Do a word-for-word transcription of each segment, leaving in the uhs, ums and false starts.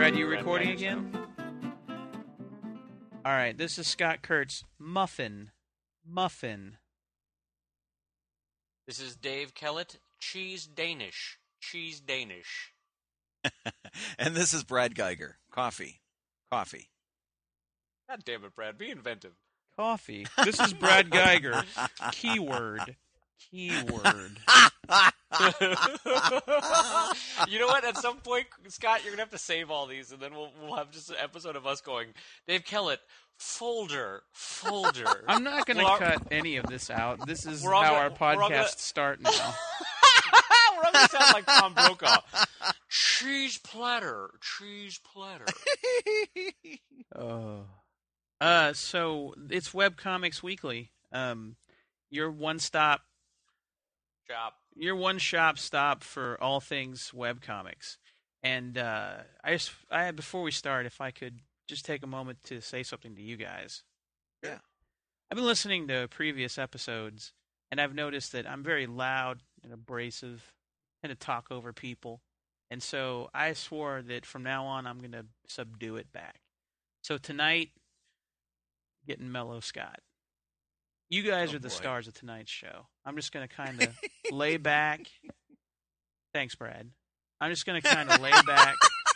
Brad, you recording again? All right, this is Scott Kurtz. Muffin. Muffin. This is Dave Kellett. Cheese Danish. Cheese Danish. And this is Brad Geiger. Coffee. Coffee. God damn it, Brad. Be inventive. Coffee. This is Brad Geiger. Keyword. Keyword. You know what? At some point, Scott, you're going to have to save all these, and then we'll we'll have just an episode of us going, Dave Kellett, folder, folder. I'm not going to Well, cut any of this out. This is We're how all gonna- our we're all podcasts gonna- start now. We're all going to sound like Tom Brokaw. Cheese platter. Cheese platter. Oh. Uh, so it's Webcomics Weekly. Um, your one-stop, Job. your one-shop stop for all things webcomics. And uh, I just, I before we start, if I could just take a moment to say something to you guys. Yeah. I've been listening to previous episodes, and I've noticed that I'm very loud and abrasive, and to talk over people. And so I swore that from now on I'm going to subdue it back. So tonight, getting mellow, Scott. You guys Oh, are the boy. stars of tonight's show. I'm just going to kind of lay back. Thanks, Brad. I'm just going to kind of lay back,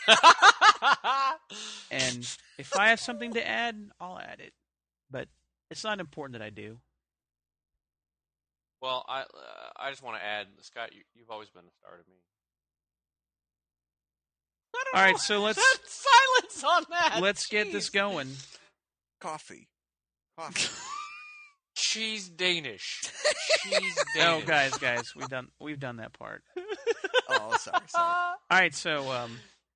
and if I have something to add, I'll add it. But it's not important that I do. Well, I uh, I just want to add, Scott, you, you've always been the star to me. I don't All right, know. so let's Silence on that. let's get this Jeez. going. Coffee. Coffee. Cheese Danish. Cheese Danish. Oh, guys, guys, we've done we've done that part. Oh, sorry, sorry. All right, so um,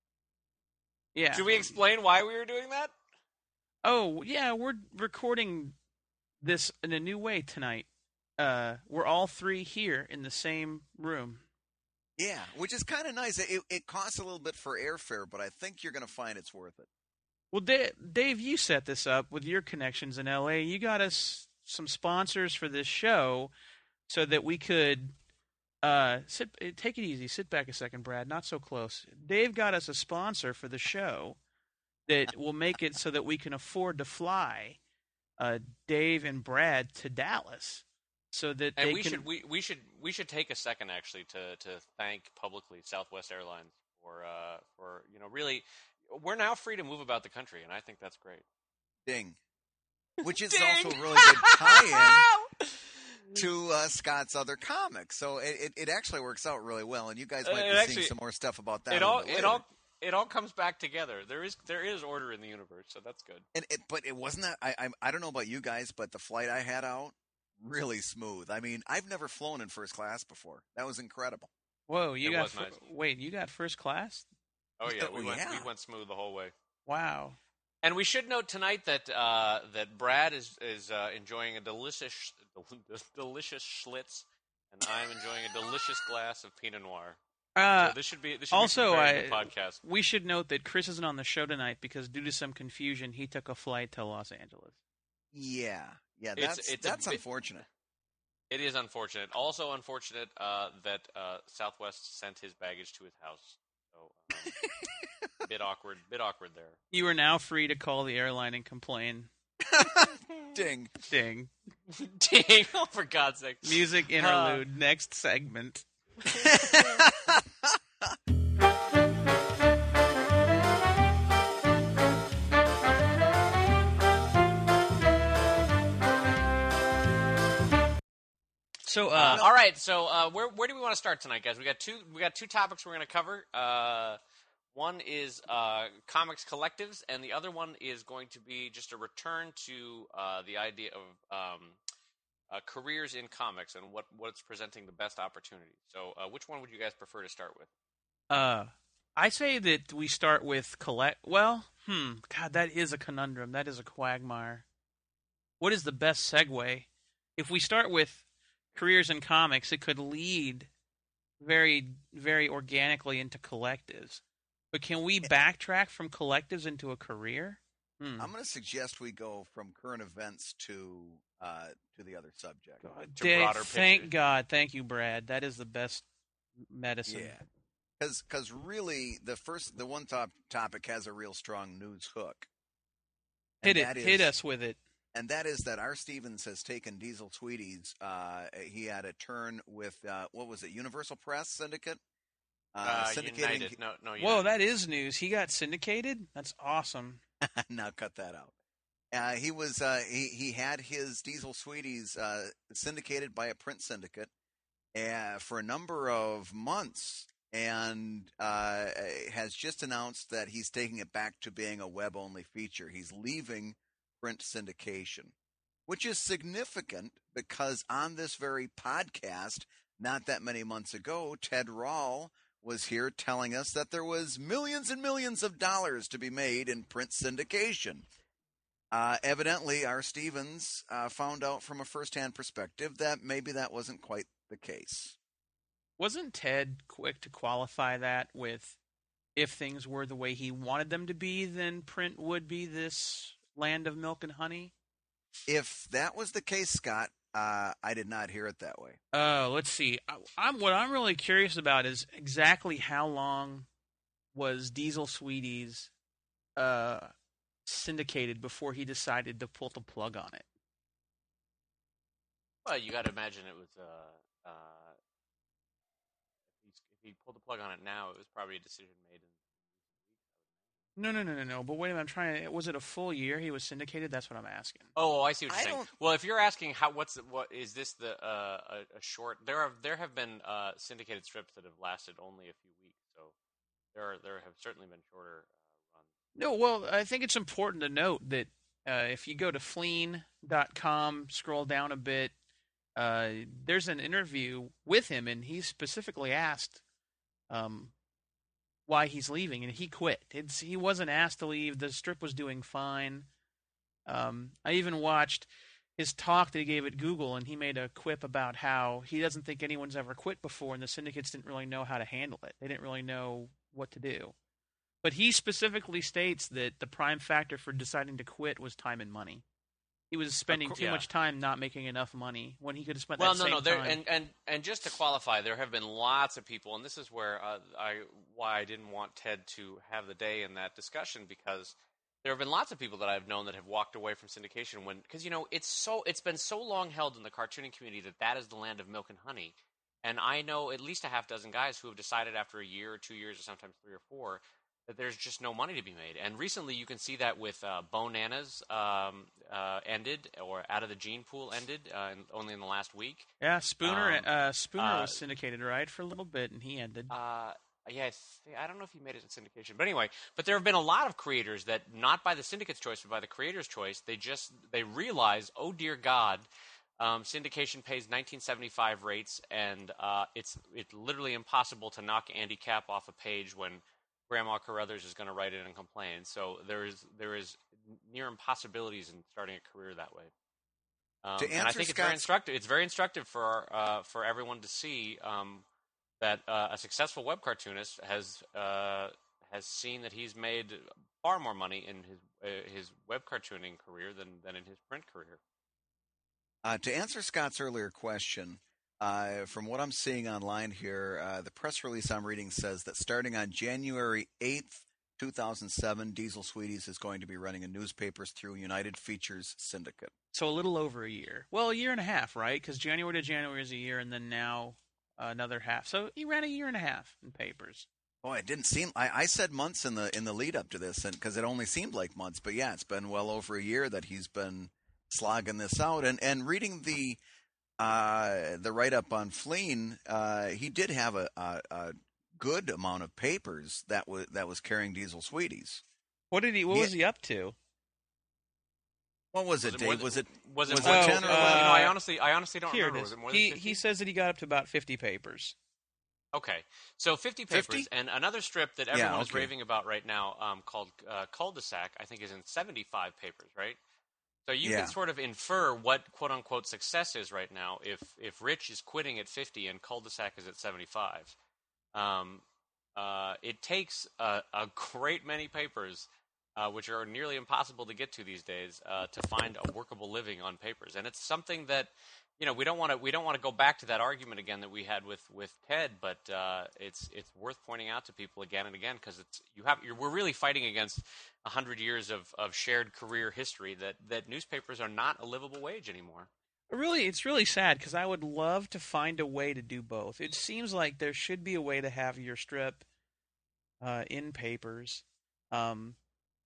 yeah. Should we explain why we were doing that? Oh, yeah, we're recording this in a new way tonight. Uh, we're all three here in the same room. Yeah, which is kind of nice. It, it costs a little bit for airfare, but I think you're going to find it's worth it. Well, Dave, Dave, you set this up with your connections in L A. You got us some sponsors for this show so that we could uh, sit. Take it easy. Sit back a second, Brad. Not so close. Dave got us a sponsor for the show that will make it so that we can afford to fly uh, Dave and Brad to Dallas, so that And they we can. should we, we should we should take a second actually to, to thank publicly Southwest Airlines for uh, for you know really we're now free to move about the country, and I think that's great. Ding. Which is Ding. also a really good tie-in to uh, Scott's other comics. So it, it, it actually works out really well, and you guys might Uh, be it seeing actually- some more stuff about that. It a all little bit it later. all it all comes back together. There is there is order in the universe, so that's good. And it, but it wasn't that. I, I I don't know about you guys, but the flight I had out really smooth. I mean, I've never flown in first class before. That was incredible. Whoa, you It got was fir- nice. wait, you got first class? Oh yeah, Oh, we went yeah. we went smooth the whole way. Wow. And we should note tonight that uh, that Brad is is uh, enjoying a delicious delicious Schlitz, and I'm enjoying a delicious glass of Pinot Noir. Uh, So this should be this should also, be some I very good podcast. we should note that Chris isn't on the show tonight because due to some confusion, he took a flight to Los Angeles. Yeah, yeah. It's- That's it's a that's bit- unfortunate. It is unfortunate. Also unfortunate uh, that uh, Southwest sent his baggage to his house. So um, bit awkward, bit awkward there. You are now free to call the airline and complain. Ding. Ding. Dang! Oh, for God's sake! Music interlude. Next segment. So, Uh, uh, all right, so uh, where where do we want to start tonight, guys? We got two we got two topics we're going to cover. Uh, one is uh, comics collectives, and the other one is going to be just a return to uh, the idea of um, uh, careers in comics and what what's presenting the best opportunities. So, uh, which one would you guys prefer to start with? uh, I say that we start with collect. Well, hmm, God, that is a conundrum. That is a quagmire. What is the best segue? If we start with careers in comics, it could lead very, very organically into collectives. But can we backtrack from collectives into a career? Hmm. I'm going to suggest we go from current events to uh, to the other subject. God, to Dave, broader thank pictures. God. Thank you, Brad. That is the best medicine. Yeah, Because really, the first, the one top topic has a real strong news hook. And hit it. Is, hit us with it. And that is that R. Stevens has taken Diesel Sweeties. Uh, he had a turn with, uh, what was it, Universal Press Syndicate? Uh, uh, United. No, no, United. Whoa, that is news. He got syndicated? That's awesome. Now cut that out. Uh, he was uh, he he had his Diesel Sweeties uh, syndicated by a print syndicate uh, for a number of months, and uh, has just announced that he's taking it back to being a web-only feature. He's leaving print syndication, which is significant because on this very podcast, not that many months ago, Ted Rall was here telling us that there was millions and millions of dollars to be made in print syndication. Uh, evidently, R. Stevens uh, found out from a first-hand perspective that maybe that wasn't quite the case. Wasn't Ted quick to qualify that with, if things were the way he wanted them to be, then print would be this land of milk and honey? If that was the case, Scott, uh, I did not hear it that way. Oh, uh, let's see. I, I'm what I'm really curious about is exactly how long was Diesel Sweeties uh, syndicated before he decided to pull the plug on it. Well, you got to imagine it was. Uh, uh, if, he, if he pulled the plug on it now, it was probably a decision made in. No, no, no, no, no. But wait a minute, I'm trying to. Was it a full year he was syndicated? That's what I'm asking. Oh, I see what you're I saying. don't... Well, if you're asking how, what's the, what is this the uh, a, a short? There are there have been uh, syndicated strips that have lasted only a few weeks, so there are, there have certainly been shorter uh, runs. No, well, I think it's important to note that uh, if you go to fleen dot com, scroll down a bit, uh, there's an interview with him, and he specifically asked. Um, why he's leaving, and he quit. It's, he wasn't asked to leave. The strip was doing fine. Um, I even watched his talk that he gave at Google, and he made a quip about how he doesn't think anyone's ever quit before, and the syndicates didn't really know how to handle it. They didn't really know what to do. But he specifically states that the prime factor for deciding to quit was time and money. He was spending course, too yeah. much time not making enough money when he could have spent well, that no, same no, there, time. and, and and just to qualify, there have been lots of people, and this is where uh, I why I didn't want Ted to have the day in that discussion, because there have been lots of people that I've known that have walked away from syndication when, because you know, it's so it's been so long held in the cartooning community that that is the land of milk and honey, and I know at least a half dozen guys who have decided after a year or two years or sometimes three or four that there's just no money to be made. And recently you can see that with uh, Bonanas um, uh, ended, or Out of the Gene Pool ended, uh, in, only in the last week. Yeah, Spooner um, uh, Spooner uh, was syndicated, right, for a little bit, and he ended. Uh, yeah, I, th- I don't know if he made it in syndication. But anyway, but there have been a lot of creators that, not by the syndicate's choice, but by the creator's choice, they just, they realize, oh dear God, um, syndication pays nineteen seventy-five rates, and uh, it's it's literally impossible to knock Andy Capp off a page when Grandma Carruthers is going to write in and complain. So there is there is near impossibilities in starting a career that way. Um, to answer and I think Scott's... it's very instructive. It's very instructive for uh, for everyone to see um, that uh, a successful web cartoonist has uh, has seen that he's made far more money in his uh, his web cartooning career than than in his print career. Uh, to answer Scott's earlier question. Uh, from what I'm seeing online here, uh, the press release I'm reading says that starting on January eighth, two thousand seven, Diesel Sweeties is going to be running in newspapers through United Features Syndicate. So a little over a year. Well, a year and a half, right? Because January to January is a year, and then now uh, another half. So he ran a year and a half in papers. Boy, it didn't seem. I, I said months in the in the lead up to this, and because it only seemed like months. But yeah, it's been well over a year that he's been slogging this out, and and reading the. Uh, the write-up on Fleen, uh, he did have a, a, a good amount of papers that was that was carrying Diesel Sweeties. What did he? What he, was he up to? What was it, was it Dave? than, was it was it, was more it oh, ten or uh, eleven? You know, I honestly, I honestly don't Here remember. it Was is. it more He than fifty? he says that he got up to about fifty papers. Okay, so fifty papers, fifty? And another strip that Yeah, everyone is okay. raving about right now, um, called uh, Cul-de-sac, I think is in seventy-five papers, right? So you Yeah. can sort of infer what quote-unquote success is right now if if Rich is quitting at fifty and Cul-de-sac is at seventy-five. Um, uh, it takes a, a great many papers, uh, which are nearly impossible to get to these days, uh, to find a workable living on papers. And it's something that, you know, we don't want to we don't want to go back to that argument again that we had with, with Ted, but uh, it's it's worth pointing out to people again and again because it's you have you're, we're really fighting against a hundred years of, of shared career history that, that newspapers are not a livable wage anymore. Really, it's really sad because I would love to find a way to do both. It seems like there should be a way to have your strip uh, in papers um,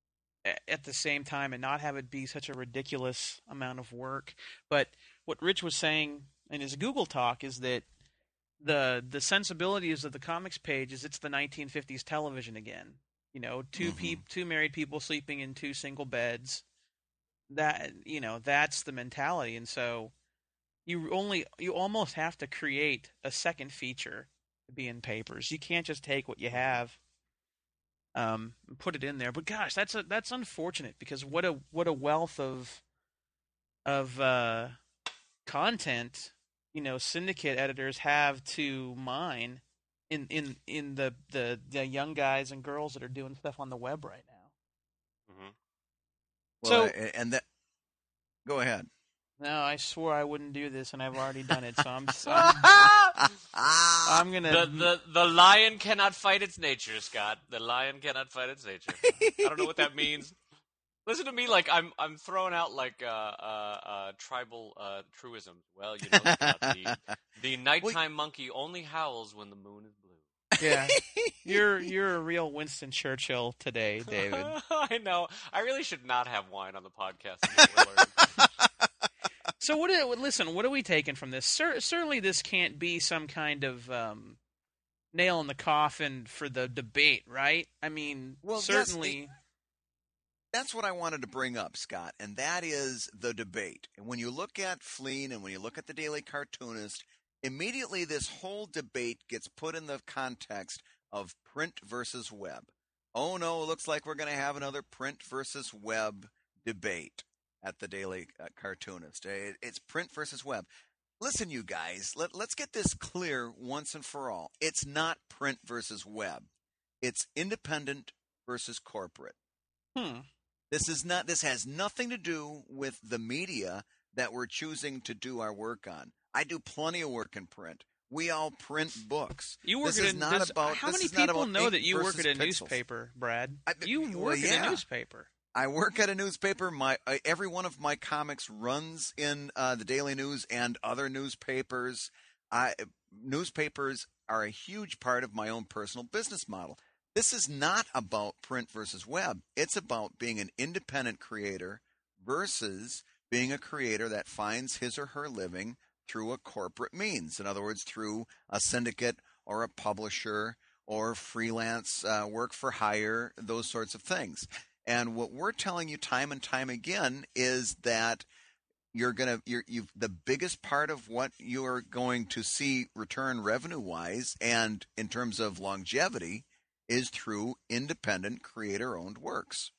at the same time and not have it be such a ridiculous amount of work. But what Rich was saying in his Google talk is that the the sensibilities of the comics page is it's the nineteen fifties television again. You know, two Mhm. peop, two married people sleeping in two single beds. That you know, that's the mentality, and so you only you almost have to create a second feature to be in papers. You can't just take what you have um, and put it in there. But gosh, that's a, that's unfortunate because what a what a wealth of of uh, content you know syndicate editors have to mine in in in the, the the young guys and girls that are doing stuff on the web right now. Mm-hmm. Well, So a- and that. Go ahead. no, I swore I wouldn't do this, and I've already done it. So I'm I'm, I'm gonna. The, the the lion cannot fight its nature, Scott. The lion cannot fight its nature. I don't know what that means. Listen to me, like I'm I'm throwing out like uh, uh, uh, tribal uh, truisms. Well, you know, Scott, the the nighttime monkey only howls when the moon is blue. Yeah, you're you're a real Winston Churchill today, David. I know. I really should not have wine on the podcast. is what we're learning. So what? Are, listen, what are we taking from this? Cer- certainly, this can't be some kind of um, nail in the coffin for the debate, right? I mean, Well, yes, certainly. it- That's what I wanted to bring up, Scott, and that is the debate. And when you look at Fleen and when you look at the Daily Cartoonist, immediately this whole debate gets put in the context of print versus web. Oh no, it looks like we're going to have another print versus web debate at the Daily uh, Cartoonist. It, it's print versus web. Listen, you guys, let, let's get this clear once and for all. It's not print versus web. It's independent versus corporate. Hmm. This is not. This has nothing to do with the media that we're choosing to do our work on. I do plenty of work in print. We all print books. You work this at is a, not does- about. How this many is not people about know ink that you work versus at a pixels. newspaper, Brad? I- you well, work at yeah. a newspaper. I work at a newspaper. My uh, every one of my comics runs in uh, the Daily News and other newspapers. I, newspapers are a huge part of my own personal business model. This is not about print versus web. It's about being an independent creator versus being a creator that finds his or her living through a corporate means. In other words, through a syndicate or a publisher or freelance uh, work for hire, those sorts of things. And what we're telling you time and time again is that you're gonna you're you've the biggest part of what you're going to see return revenue wise and in terms of longevity is through independent creator owned works.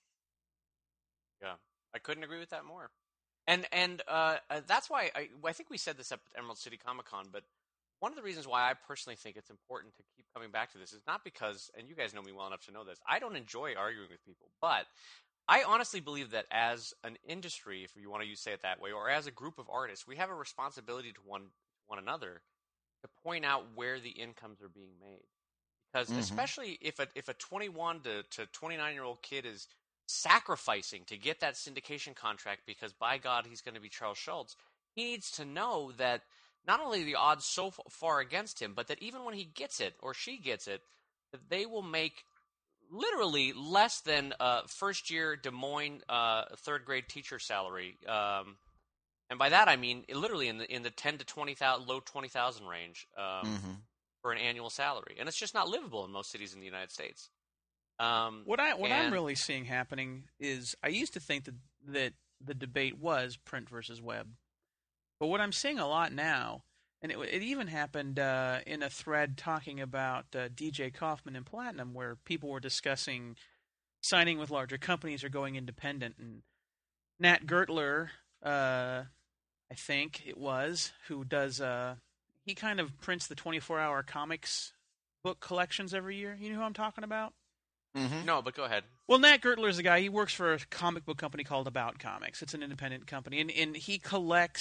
Yeah, I couldn't agree with that more. And and uh, uh, that's why I, I think we said this up at Emerald City Comic Con, but one of the reasons why I personally think it's important to keep coming back to this is not because, and you guys know me well enough to know this, I don't enjoy arguing with people, but I honestly believe that as an industry, if you want to use, say it that way, or as a group of artists, we have a responsibility to one one another to point out where the incomes are being made. Because Mhm. especially if a if a twenty-one to, to twenty-nine year old kid is sacrificing to get that syndication contract because by God he's going to be Charles Schultz, he needs to know that not only are the odds so f- far against him, but that even when he gets it or she gets it, that they will make literally less than uh, first year Des Moines uh, third grade teacher salary. Um, and by that I mean literally in the in the ten to twenty thousand, low twenty thousand range um, Mhm. for an annual salary, and it's just not livable in most cities in the United States. Um, What I what I'm and- really seeing happening is I used to think that that the debate was print versus web, but what I'm seeing a lot now, and it, it even happened uh, in a thread talking about uh, D J Kaufman and Platinum, where people were discussing signing with larger companies or going independent, and Nat Gertler, uh, I think it was, who does uh, he kind of prints the twenty-four hour comics book collections every year. You know who I'm talking about? Mhm. No, but go ahead. Well, Nat Gertler is a guy. He works for a comic book company called About Comics. It's an independent company, and, and he collects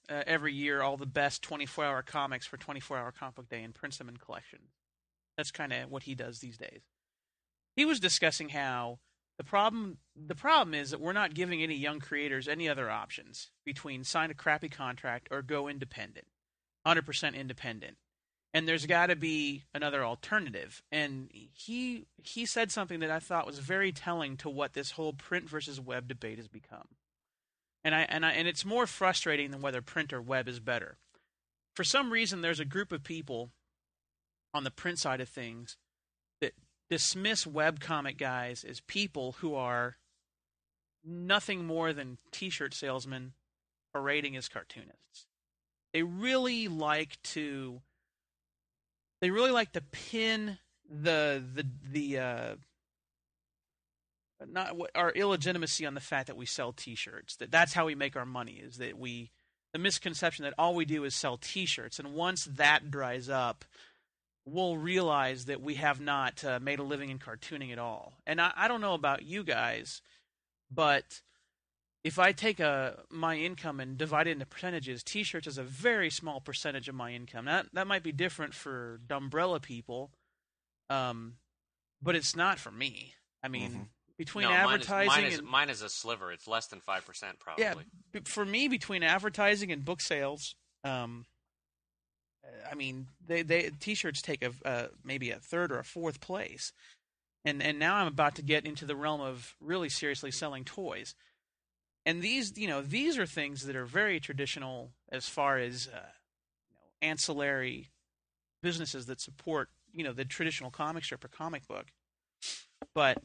uh, every year all the best twenty-four hour comics for twenty-four hour Comic Book Day and prints them in collections. That's kind of what he does these days. He was discussing how the problem the problem is that we're not giving any young creators any other options between sign a crappy contract or go independent, one hundred percent independent. And there's got to be another alternative. And he he said something that I thought was very telling to what this whole print versus web debate has become. And I and I and it's more frustrating than whether print or web is better. For some reason, there's a group of people on the print side of things that dismiss webcomic guys as people who are nothing more than t-shirt salesmen parading as cartoonists. They really like to they really like to pin the the the uh, not what our illegitimacy on the fact that we sell t-shirts. That that's how we make our money, is that we the misconception that all we do is sell t-shirts, and once that dries up, we'll realize that we have not uh, made a living in cartooning at all. And I, I don't know about you guys, but if I take a my income and divide it into percentages, t-shirts is a very small percentage of my income. That that might be different for Dumbrella people, um, but it's not for me. I mean, mm-hmm. between no, advertising mine is, mine is, and mine is a sliver. It's less than five percent probably. Yeah, for me, between advertising and book sales, um, I mean, they, they t-shirts take a uh, maybe a third or a fourth place, and and now I'm about to get into the realm of really seriously selling toys, and these you know these are things that are very traditional as far as uh, you know, ancillary businesses that support you know the traditional comic strip or comic book, but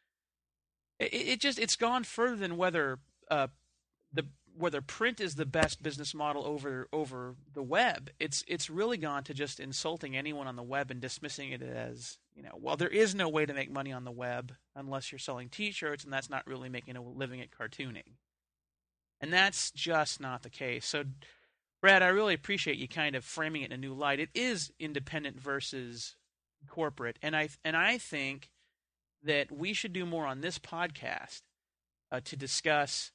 it, it just it's gone further than whether uh, the whether print is the best business model over over the web. It's it's really gone to just insulting anyone on the web and dismissing it as, you know, well, there is no way to make money on the web unless you're selling t-shirts, and that's not really making a living at cartooning. And that's just not the case. So, Brad, I really appreciate you kind of framing it in a new light. It is independent versus corporate, and I and I think that we should do more on this podcast uh, to discuss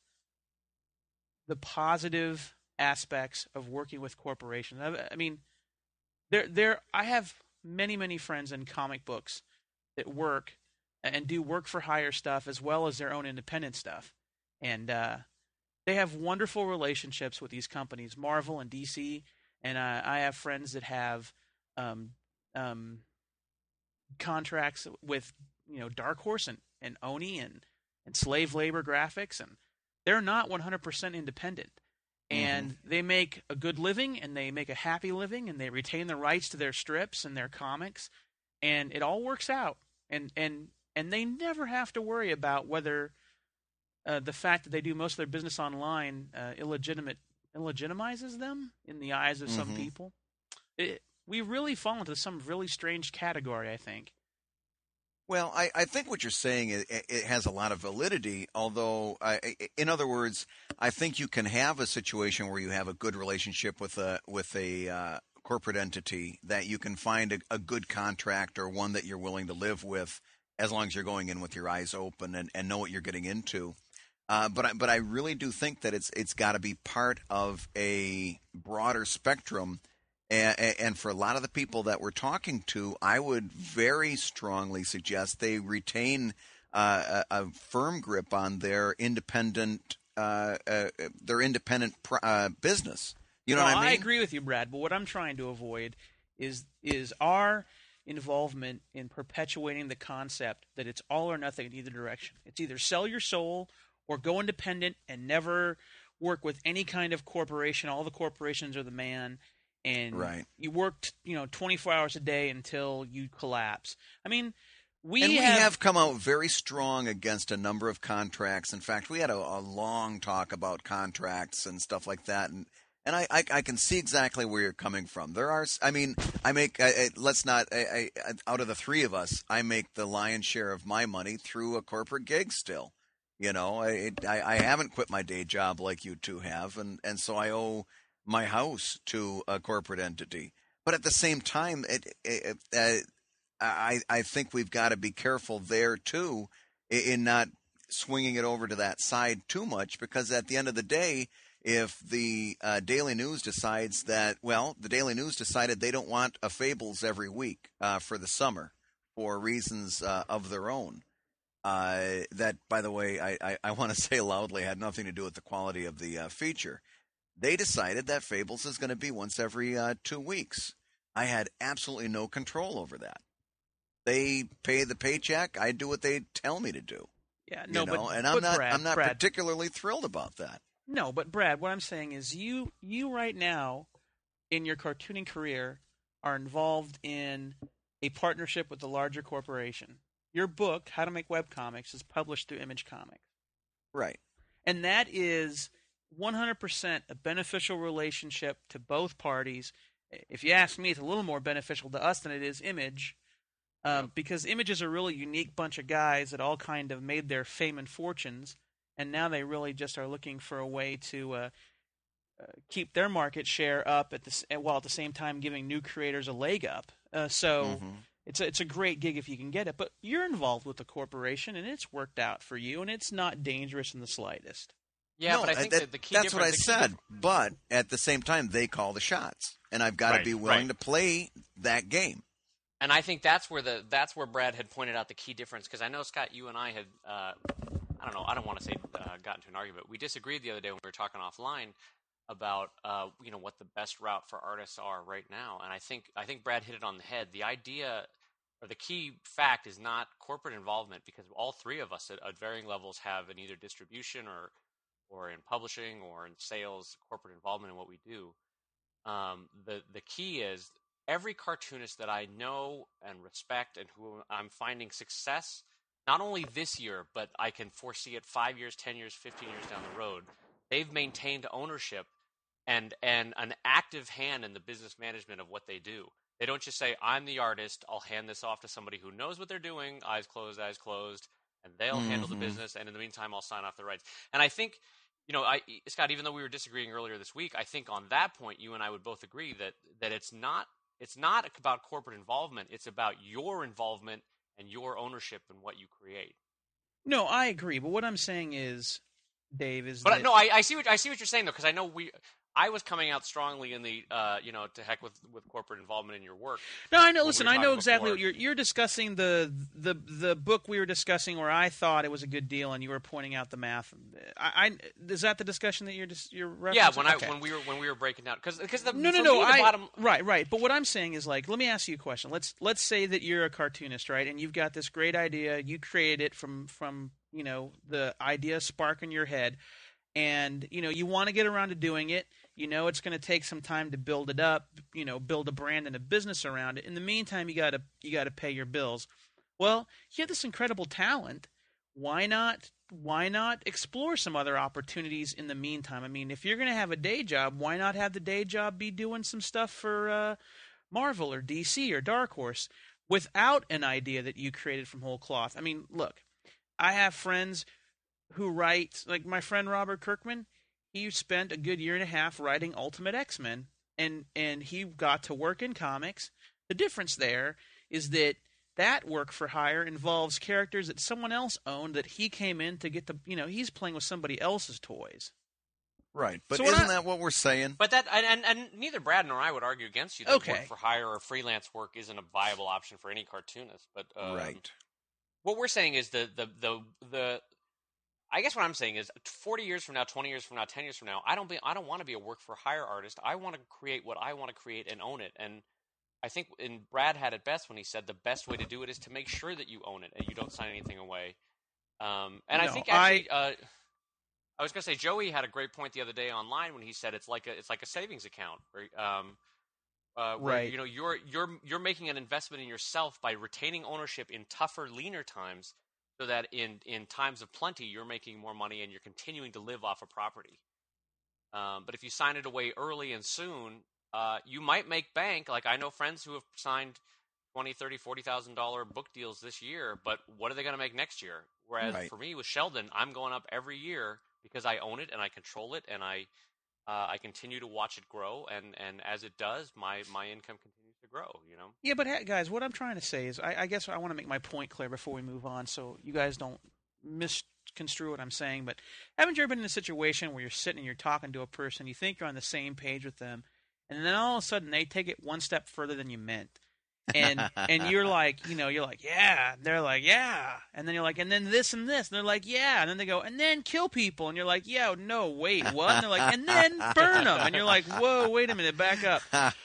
the positive aspects of working with corporations. I, I mean, there, there. I have many, many friends in comic books that work and do work for hire stuff as well as their own independent stuff, and uh, they have wonderful relationships with these companies, Marvel and D C. And uh, I have friends that have um, um, contracts with you know Dark Horse and, and Oni and and Slave Labor Graphics, and they're not one hundred percent independent, and mm-hmm. they make a good living, and they make a happy living, and they retain the rights to their strips and their comics, and it all works out, and and and they never have to worry about whether uh, the fact that they do most of their business online uh, illegitimate illegitimizes them in the eyes of mm-hmm. some people. It, we really fall into some really strange category, I think. Well, I, I think what you're saying, it, it has a lot of validity, although, I, in other words, I think you can have a situation where you have a good relationship with a with a uh, corporate entity, that you can find a, a good contract or one that you're willing to live with, as long as you're going in with your eyes open and, and know what you're getting into. Uh, but I, but I really do think that it's it's got to be part of a broader spectrum. And for a lot of the people that we're talking to, I would very strongly suggest they retain uh, a, a firm grip on their independent, uh, uh, their independent uh, business. You know no, what I mean? I agree with you, Brad. But what I'm trying to avoid is is our involvement in perpetuating the concept that it's all or nothing in either direction. It's either sell your soul or go independent and never work with any kind of corporation. All the corporations are the man. And right. you worked, you know, twenty-four hours a day until you collapse. I mean, we and we have, have come out very strong against a number of contracts. In fact, we had a, a long talk about contracts and stuff like that. And and I, I, I can see exactly where you're coming from. There are, I mean, I make, I, I, let's not, I, I, out of the three of us, I make the lion's share of my money through a corporate gig still. You know, I, I, I haven't quit my day job like you two have. And, and so I owe my house to a corporate entity. But at the same time, it, it, uh, I, I think we've got to be careful there too, in not swinging it over to that side too much, because at the end of the day, if the uh, Daily News decides that, well, the Daily News decided they don't want a Fables every week uh, for the summer for reasons uh, of their own. Uh, that, by the way, I, I, I want to say loudly, had nothing to do with the quality of the uh, feature. They decided that Fables is going to be once every uh, two weeks. I had absolutely no control over that. They pay the paycheck. I do what they tell me to do. Yeah, no, you know? but and I'm but not Brad, I'm not Brad, particularly thrilled about that. No, but Brad, what I'm saying is you you right now in your cartooning career are involved in a partnership with a larger corporation. Your book, How to Make Webcomics, is published through Image Comics. Right. And that is one hundred percent a beneficial relationship to both parties. If you ask me, it's a little more beneficial to us than it is Image. Um, Yep. Because Image is a really unique bunch of guys that all kind of made their fame and fortunes, and now they really just are looking for a way to uh, uh, keep their market share up at the while at the same time giving new creators a leg up. Uh, so Mm-hmm. it's a, it's a great gig if you can get it. But you're involved with the corporation, and it's worked out for you, and it's not dangerous in the slightest. Yeah, no, but I think that, that the key that's what I difference- the key said. dif- But at the same time, they call the shots, and I've got Right, to be willing right. to play that game. And I think that's where the that's where Brad had pointed out the key difference, because I know, Scott, you and I had uh, I don't know I don't want to say uh, got into an argument. We disagreed the other day when we were talking offline about uh, you know what the best route for artists are right now, and I think I think Brad hit it on the head. The idea or the key fact is not corporate involvement, because all three of us at, at varying levels have in either distribution or or in publishing or in sales corporate involvement in what we do. Um, the the key is every cartoonist that I know and respect and who I'm finding success, not only this year, but I can foresee it five years, ten years, fifteen years down the road, they've maintained ownership and, and an active hand in the business management of what they do. They don't just say, I'm the artist, I'll hand this off to somebody who knows what they're doing, eyes closed, eyes closed, and they'll mm-hmm. handle the business, and in the meantime, I'll sign off the rights. And I think, you know, I, Scott, even though we were disagreeing earlier this week, I think on that point, you and I would both agree that, that it's not It's not about corporate involvement. It's about your involvement and your ownership in what you create. No, I agree. But what I'm saying is, Dave, is but that... no, I, I see what I see what you're saying though, because I know we. I was coming out strongly in the, uh, you know, to heck with, with corporate involvement in your work. No, I know. Listen, we I know exactly before. what you're. You're discussing the the the book we were discussing, where I thought it was a good deal, and you were pointing out the math. I, I is that the discussion that you're just you're referencing? Yeah, when okay. I when we were when we were breaking down because because the no no for no me, the I, bottom... right right. But what I'm saying is, like, let me ask you a question. Let's let's say that you're a cartoonist, right, and you've got this great idea. You created it from from you know the idea spark in your head, and you know you want to get around to doing it. You know it's going to take some time to build it up, you know, build a brand and a business around it. In the meantime, you got to you got to pay your bills. Well, you have this incredible talent. Why not why not explore some other opportunities in the meantime? I mean, if you're going to have a day job, why not have the day job be doing some stuff for uh, Marvel or D C or Dark Horse without an idea that you created from whole cloth? I mean, look, I have friends who write, like my friend Robert Kirkman. He spent a good year and a half writing Ultimate X-Men, and, and he got to work in comics. The difference there is that that work for hire involves characters that someone else owned that he came in to get the, you know, he's playing with somebody else's toys. Right, but So isn't I- that what we're saying? But that and, and, and neither Brad nor I would argue against you that Okay. work for hire or freelance work isn't a viable option for any cartoonist. But um, Right. what we're saying is the the the the. I guess what I'm saying is, forty years from now, twenty years from now, ten years from now, I don't be I don't want to be a work for hire artist. I want to create what I want to create and own it. And I think, and Brad had it best when he said the best way to do it is to make sure that you own it and you don't sign anything away. Um, and I No, think I- actually. Uh, I was going to say Joey had a great point the other day online when he said it's like a it's like a savings account, where, um, uh, where, Right. you know you're you're you're making an investment in yourself by retaining ownership in tougher, leaner times, so that in in times of plenty you're making more money and you're continuing to live off a property. Um, but if you sign it away early and soon, uh, you might make bank. Like I know friends who have signed twenty, thirty, forty thousand dollar book deals this year, but what are they going to make next year? Whereas Right. for me with Sheldon, I'm going up every year because I own it and I control it, and I uh, I continue to watch it grow, and, and as it does, my, my income continues to grow. You know. Yeah, but hey, guys, what I'm trying to say is, I, I guess I want to make my point clear before we move on, so you guys don't misconstrue what I'm saying, but haven't you ever been in a situation where you're sitting and you're talking to a person, you think you're on the same page with them, and then all of a sudden they take it one step further than you meant, and and you're like, you know, you're like, yeah, they're like, yeah, and then you're like, and then this and this, and they're like, yeah, and then they go, and then kill people, and you're like, yeah, no, wait, what? And they're like, and then burn them, and you're like, whoa, wait a minute, back up.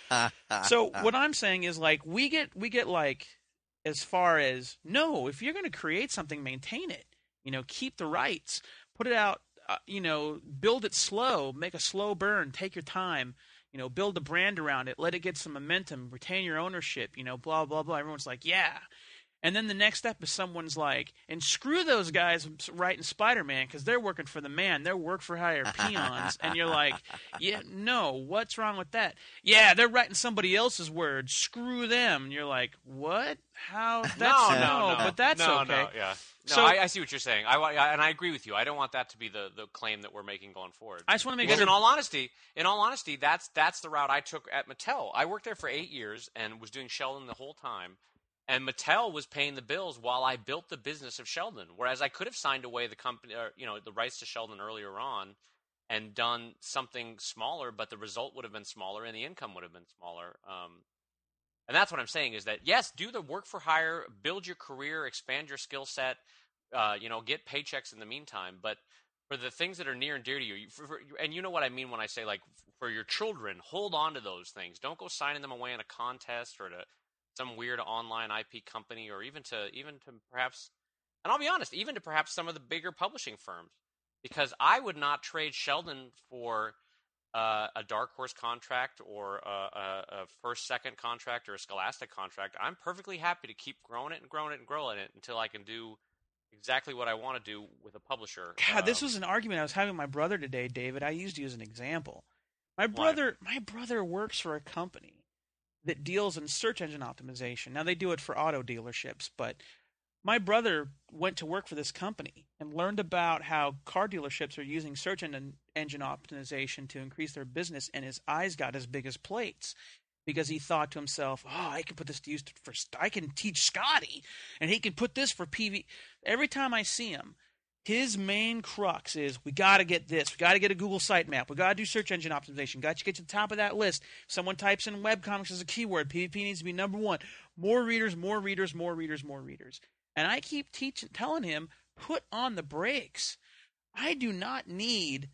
So what I'm saying is, like, we get we get like, as far as, no, if you're going to create something, maintain it, you know, keep the rights, put it out, uh, you know, build it slow, make a slow burn, take your time. You know, build a brand around it, let it get some momentum, retain your ownership, you know, blah, blah, blah. Everyone's like, yeah. And then the next step is someone's like, and screw those guys writing Spider-Man because they're working for the man. They're work for hire peons. And you're like, yeah, no, what's wrong with that? Yeah, they're writing somebody else's words. Screw them. And you're like, what? How? That's, no, no, no, no, but that's no, okay. No, yeah. No, So- I, I see what you're saying. I, I- and I agree with you. I don't want that to be the, the claim that we're making going forward. I just want to make Because sure. in all honesty, in all honesty, that's that's the route I took at Mattel. I worked there for eight years and was doing Sheldon the whole time. And Mattel was paying the bills while I built the business of Sheldon. Whereas I could have signed away the company, or, you know, the rights to Sheldon earlier on, and done something smaller, but the result would have been smaller and the income would have been smaller. Um, and that's what I'm saying is that yes, do the work for hire, build your career, expand your skill set, uh, you know, get paychecks in the meantime. But for the things that are near and dear to you, you for, for, and you know what I mean when I say, like, for your children, hold on to those things. Don't go signing them away in a contest or to some weird online I P company, or even to even to perhaps, and I'll be honest, even to perhaps some of the bigger publishing firms, because I would not trade Sheldon for uh, a Dark Horse contract or a, a, a first second contract or a Scholastic contract. I'm perfectly happy to keep growing it and growing it and growing it until I can do exactly what I want to do with a publisher. God, this Um, was an argument I was having with my brother today, David. I used you as an example. My brother, my brother works for a company that deals in search engine optimization. Now, they do it for auto dealerships, but my brother went to work for this company and learned about how car dealerships are using search engine engine optimization to increase their business, and his eyes got as big as plates because he thought to himself, oh, I can put this to use for, I can teach Scotty, and he can put this for P V. Every time I see him, his main crux is, we got to get this. We got to get a Google sitemap. We got to do search engine optimization. Got to get to the top of that list. Someone types in webcomics as a keyword. P V P needs to be number one. More readers, more readers, more readers, more readers. And I keep teaching, telling him, put on the brakes. I do not need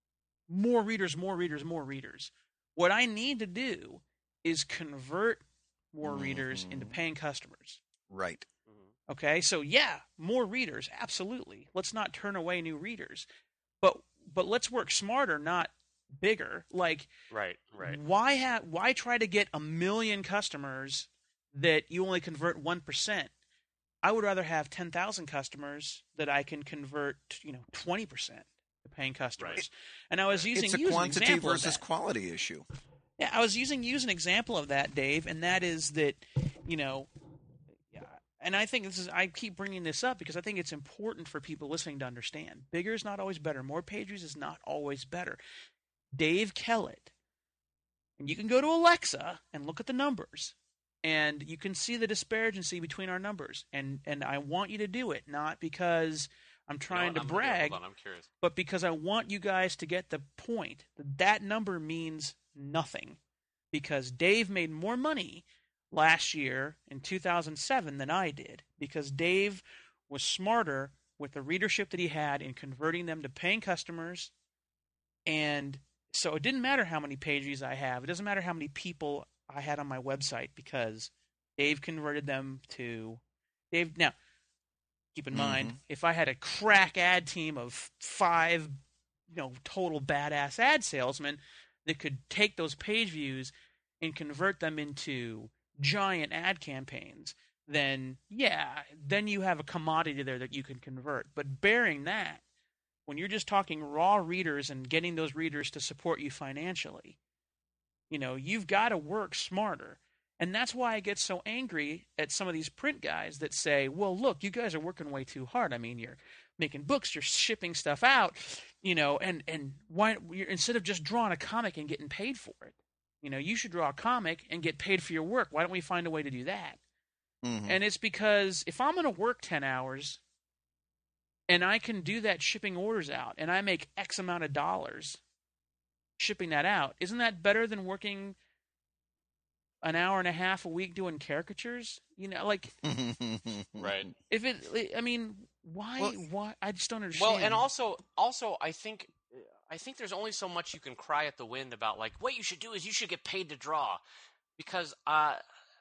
more readers, more readers, more readers. What I need to do is convert more mm-hmm. readers into paying customers. Right. Okay, so yeah, more readers, absolutely. Let's not turn away new readers, but but let's work smarter, not bigger. Like, right, right. Why have why try to get a million customers that you only convert one percent? I would rather have ten thousand customers that I can convert, you know, twenty percent to paying customers. Right. And I was using it's a you quantity as an example versus of that. quality issue. Yeah, I was using you as an example of that, Dave, and that is that, you know. And I think this is, I keep bringing this up because I think it's important for people listening to understand. Bigger is not always better. More page views is not always better. Dave Kellett, and you can go to Alexa and look at the numbers, and you can see the disparitancy between our numbers. And, and I want you to do it, not because I'm trying you know to I'm, brag, hold on, I'm curious. but because I want you guys to get the point that that number means nothing. Because Dave made more money last year in two thousand seven than I did, because Dave was smarter with the readership that he had in converting them to paying customers. And so it didn't matter how many page views I have. It doesn't matter how many people I had on my website, because Dave converted them to Dave. Now, keep in mm-hmm. mind, if I had a crack ad team of five, you know, total badass ad salesmen that could take those page views and convert them into giant ad campaigns, then yeah, then you have a commodity there that you can convert. But bearing that, when you're just talking raw readers and getting those readers to support you financially, you know, you've got to work smarter. And that's why I get so angry at some of these print guys that say, well, look, you guys are working way too hard. I mean, you're making books, you're shipping stuff out, you know, and, and why you're, instead of just drawing a comic and getting paid for it, you know, you should draw a comic and get paid for your work. Why don't we find a way to do that? Mm-hmm. And it's because if I'm going to work ten hours and I can do that shipping orders out, and I make X amount of dollars shipping that out. Isn't that better than working an hour and a half a week doing caricatures? You know, like Right. if it, I mean, why? Well, why? I just don't understand. Well, and also, also, I think, I think there's only so much you can cry at the wind about. Like, what you should do is you should get paid to draw, because uh,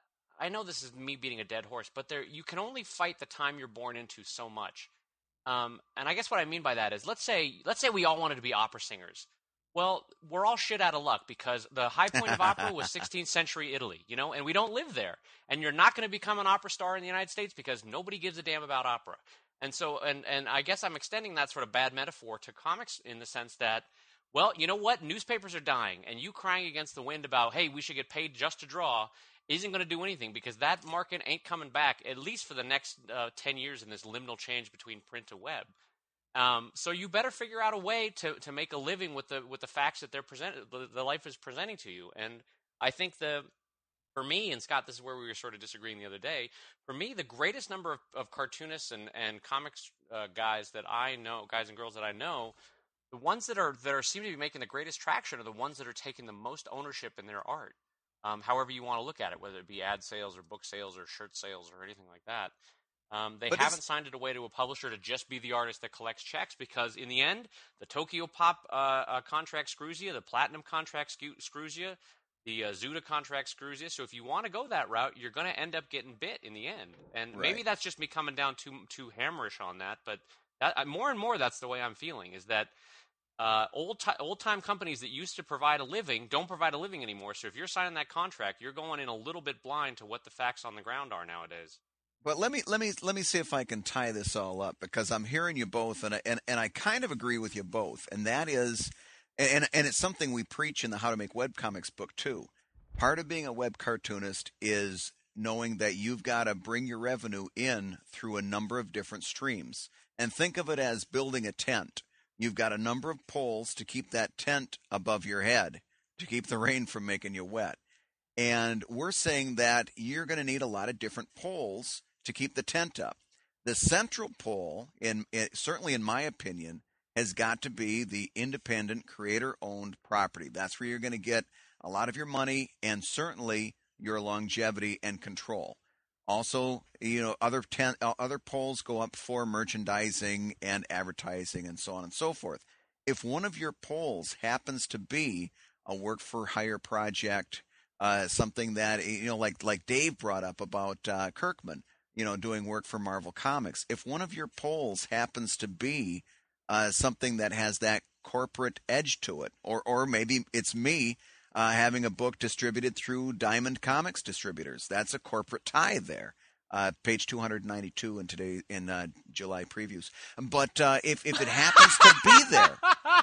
I know this is me beating a dead horse, but there you can only fight the time you're born into so much. Um, and I guess what I mean by that is, let's say, let's say we all wanted to be opera singers. Well, we're all shit out of luck because the high point of opera was sixteenth century Italy, you know, and we don't live there. And you're not going to become an opera star in the United States because nobody gives a damn about opera. And so, and, and I guess I'm extending that sort of bad metaphor to comics in the sense that, well, you know what? Newspapers are dying, and you crying against the wind about, hey, we should get paid just to draw, isn't going to do anything because that market ain't coming back, at least for the next uh, ten years in this liminal change between print to web. Um, so you better figure out a way to, to make a living with the with the facts that they're present the, the life is presenting to you. And I think the for me, and Scott, this is where we were sort of disagreeing the other day. For me, the greatest number of, of cartoonists and and comics uh, guys that I know, guys and girls that I know, the ones that are that are seem to be making the greatest traction are the ones that are taking the most ownership in their art. Um, however you want to look at it, whether it be ad sales or book sales or shirt sales or anything like that. Um, they But haven't it's- signed it away to a publisher to just be the artist that collects checks because, in the end, the Tokyo Pop uh, uh, contract screws you, the Platinum contract scu- screws you, the uh, Zuda contract screws you. So if you want to go that route, you're going to end up getting bit in the end. And maybe Right. that's just me coming down too too hammerish on that, but that, uh, more and more that's the way I'm feeling, is that uh, old ti old time companies that used to provide a living don't provide a living anymore. So if you're signing that contract, you're going in a little bit blind to what the facts on the ground are nowadays. But let me let me let me see if I can tie this all up because I'm hearing you both, and I, and and I kind of agree with you both, and that is, and and it's something we preach in the How to Make Webcomics book too. Part of being a web cartoonist is knowing that you've got to bring your revenue in through a number of different streams, and think of it as building a tent. You've got a number of poles to keep that tent above your head, to keep the rain from making you wet. And we're saying that you're going to need a lot of different poles to keep the tent up. The central pole, in, in certainly in my opinion, has got to be the independent creator-owned property. That's where you're going to get a lot of your money and certainly your longevity and control. Also, you know, other ten, uh, other poles go up for merchandising and advertising and so on and so forth. If one of your poles happens to be a work-for-hire project, uh, something that, you know, like like Dave brought up about uh, Kirkman, you know, doing work for Marvel Comics. If one of your polls happens to be uh, something that has that corporate edge to it, or or maybe it's me uh, having a book distributed through Diamond Comics distributors, that's a corporate tie there. Uh, page two ninety-two in today in uh, July previews. But uh, if if it happens to be there,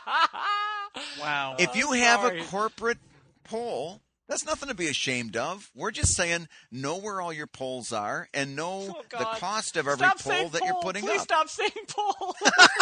wow. if you I'm have sorry. a corporate poll, that's nothing to be ashamed of. We're just saying know where all your polls are and know Oh, the God. cost of every Stop poll saying that you're poll. putting Please up. stop saying poll.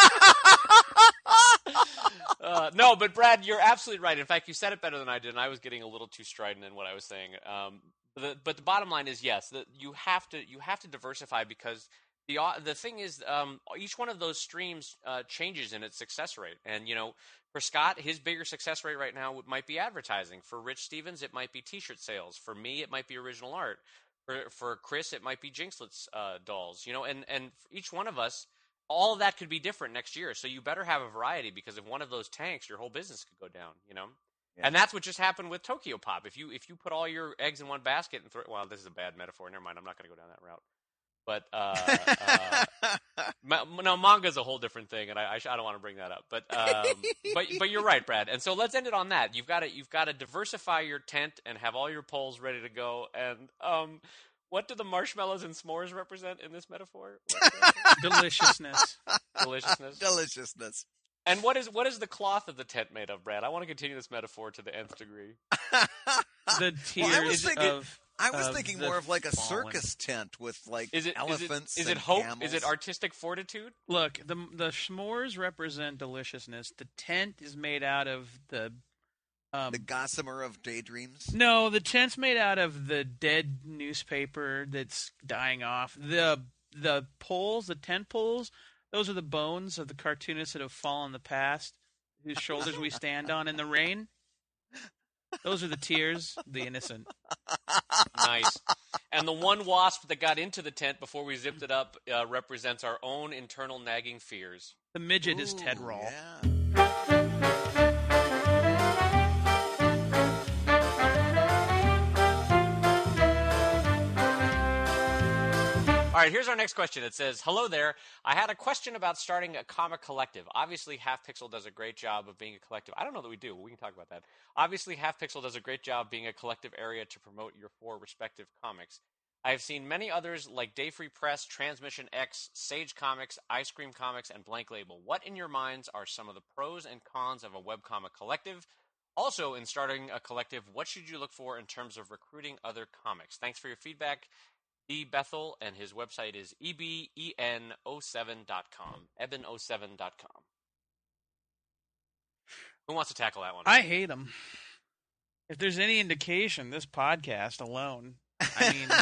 uh, no, but Brad, you're absolutely right. In fact, you said it better than I did, and I was getting a little too strident in what I was saying. Um, but, the, but the bottom line is, yes, that you have to you have to diversify because the the thing is, um, each one of those streams uh, changes in its success rate, and you know. For Scott, his bigger success rate right now might be advertising. For Rich Stevens, it might be T-shirt sales. For me, it might be original art. For for Chris, it might be Jinxlet's uh, dolls. You know, and and for each one of us, all of that could be different next year. So you better have a variety because if one of those tanks, your whole business could go down. You know, Yeah. and that's what just happened with Tokyo Pop. If you if you put all your eggs in one basket and throw, well, this is a bad metaphor. Never mind. I'm not going to go down that route. But uh, uh, Ma- no, manga's a whole different thing, and I, I, sh- I don't want to bring that up. But um, but but you're right, Brad. And so let's end it on that. You've got to you've got to diversify your tent and have all your poles ready to go. And um, what do the marshmallows and s'mores represent in this metaphor? Deliciousness. Deliciousness. Deliciousness. And what is what is the cloth of the tent made of, Brad? I want to continue this metaphor to the nth degree. The tears Well, I was thinking- of. I was of thinking the more of like a fallen. circus tent with like Is it elephants Is it, is it and hope? camels. Is it artistic fortitude? Look, the the s'mores represent deliciousness. The tent is made out of the. Um, The gossamer of daydreams. no, the tent's made out of the dead newspaper that's dying off. The the poles, the tent poles, Those are the bones of the cartoonists that have fallen in the past, whose shoulders we stand on in the rain. Those are the tears of the innocent. Nice. And the one wasp that got into the tent before we zipped it up uh, represents our own internal nagging fears. The midget Ooh, is Ted Rawl. Yeah. All right, here's our next question. It says, hello there. I had a question about starting a comic collective. Obviously, Half Pixel does a great job of being a collective. I don't know that we do. We can talk about that. Obviously, Half Pixel does a great job being a collective area to promote your four respective comics. I have seen many others like Day Free Press, Transmission X, Sage Comics, Ice Cream Comics, and Blank Label. What in your minds are some of the pros and cons of a webcomic collective? Also, in starting a collective, what should you look for in terms of recruiting other comics? Thanks for your feedback. D. Bethel, and his website is E B E N zero seven dot com. eben zero seven dot com. Who wants to tackle that one? I hate them. If there's any indication, this podcast alone, I mean,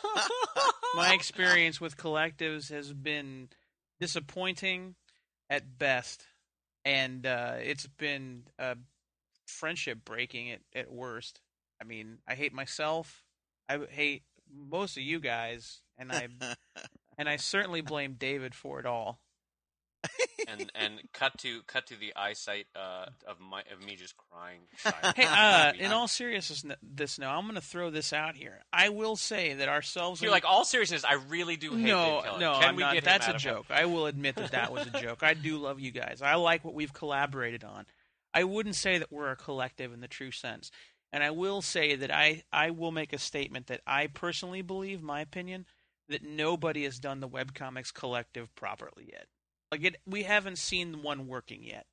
my experience with collectives has been disappointing at best, and uh, it's been uh, friendship breaking at, at worst. I mean, I hate myself. I hate most of you guys, and I and I certainly blame David for it all. and and cut to cut to the eyesight uh, of my of me just crying. silently. Hey, uh, in all seriousness, this now I'm going to throw this out here. I will say that ourselves. You're like, all seriousness, I really do hate no, Dave Keller. no, Can I'm we not. get him That's out a of joke. I will admit that that was a joke. I do love you guys. I like what we've collaborated on. I wouldn't say that we're a collective in the true sense. And I will say that I, I will make a statement that I personally believe, my opinion, that nobody has done the webcomics collective properly yet. Like it, we haven't seen one working yet.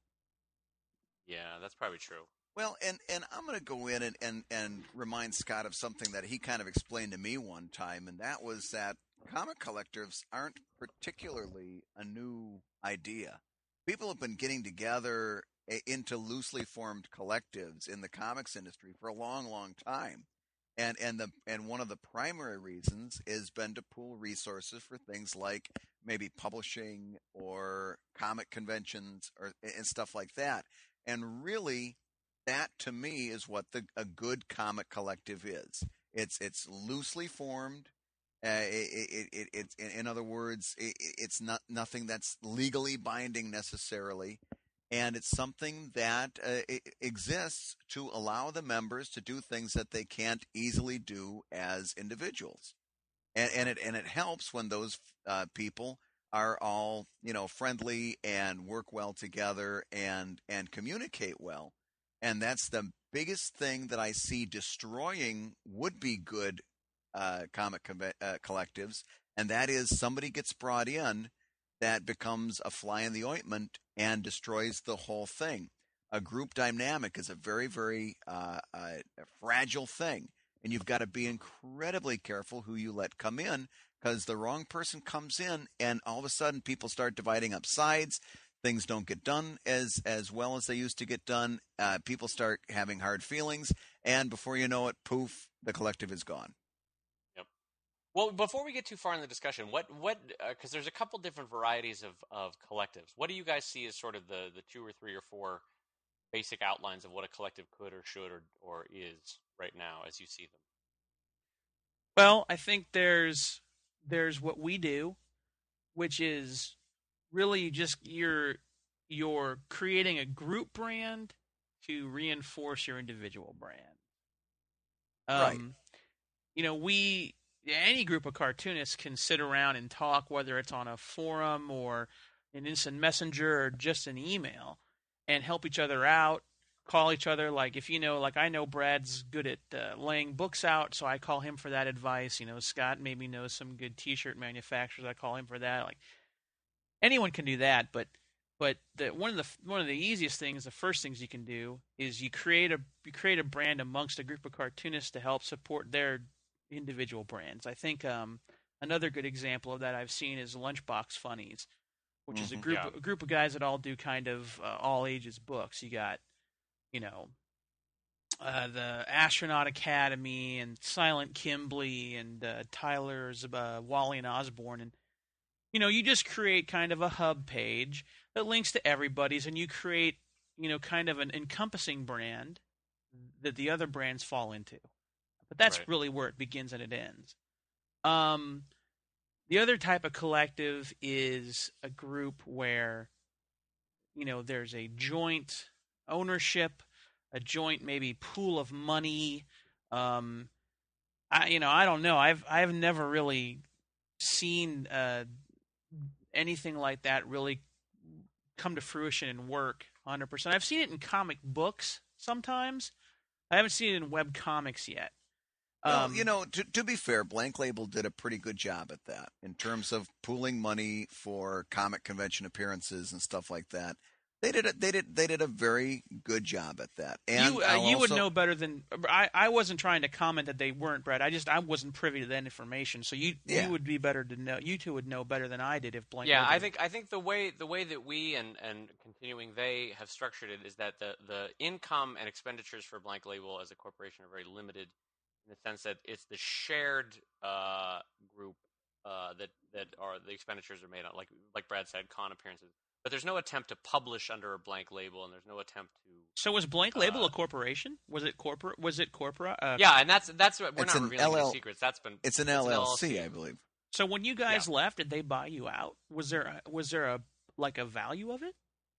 Yeah, that's probably true. Well, and, and I'm going to go in and, and, and remind Scott of something that he kind of explained to me one time, and that was that comic collectives aren't particularly a new idea. People have been getting together into loosely formed collectives in the comics industry for a long, long time. And and the and one of the primary reasons has been to pool resources for things like maybe publishing or comic conventions or and stuff like that. And really, that to me is what the a good comic collective is. It's it's loosely formed. Uh, it, it, it, it, in other words, it, it's not nothing that's legally binding necessarily. And it's something that uh, exists to allow the members to do things that they can't easily do as individuals. And, and it and it helps when those uh, people are all, you know, friendly and work well together and and communicate well. And that's the biggest thing that I see destroying would-be good uh, comic co- uh, collectives, and that is somebody gets brought in that becomes a fly in the ointment and destroys the whole thing. A group dynamic is a very, very uh, uh, fragile thing, and you've got to be incredibly careful who you let come in, because the wrong person comes in, and all of a sudden people start dividing up sides. Things don't get done as, as well as they used to get done. Uh, people start having hard feelings, and before you know it, poof, the collective is gone. Well, before we get too far in the discussion, what what because uh, there's a couple different varieties of, of collectives. What do you guys see as sort of the, the two or three or four basic outlines of what a collective could or should or, or is right now as you see them? Well, I think there's there's what we do, which is really just you're you're creating a group brand to reinforce your individual brand. Um, right. You know, we. Any group of cartoonists can sit around and talk, whether it's on a forum or an instant messenger or just an email, and help each other out, call each other. Like, if you know, like I know Brad's good at uh, laying books out, so I call him for that advice. You know, Scott maybe knows some good T-shirt manufacturers. I call him for that. Like, anyone can do that, but but the, one of the one of the easiest things, the first things you can do is you create a you create a brand amongst a group of cartoonists to help support their individual brands. I think um, another good example of that I've seen is Lunchbox Funnies, which mm-hmm, is a group yeah. a group of guys that all do kind of uh, all ages books. You got, you know, uh, the Astronaut Academy and Silent Kimbley and uh, Tyler's uh, Wally and Osborne, and you know, you just create kind of a hub page that links to everybody's, and you create, you know, kind of an encompassing brand that the other brands fall into. But that's Right. really where it begins and it ends. Um, the other type of collective is a group where, you know, there's a joint ownership, a joint maybe pool of money. Um, I, you know, I don't know. I've I've never really seen uh, anything like that really come to fruition and work one hundred percent. I've seen it in comic books sometimes. I haven't seen it in web comics yet. Well, Um, you know, to, to be fair, Blank Label did a pretty good job at that in terms of pooling money for comic convention appearances and stuff like that. They did a, they did they did a very good job at that. And you uh, I'll you would also- know better than I. I wasn't trying to comment that they weren't, Brett. I just I wasn't privy to that information. So you Yeah. you would be better to know. You two would know better than I did if Blank. Yeah, Label- I think I think the way the way that we and, and continuing they have structured it is that the, the income and expenditures for Blank Label as a corporation are very limited in the sense that it's the shared uh, group uh, that that are the expenditures are made on, like like Brad said, con appearances. But there's no attempt to publish under a Blank Label, and there's no attempt to. So was Blank Label uh, a corporation? Was it corporate? Was it corporate? Uh, Yeah, and that's that's what we're It's not an revealing L L any secrets. That's been it's an it's L L C, I believe. So when you guys Yeah. left, did they buy you out? Was there a, was there a like a value of it?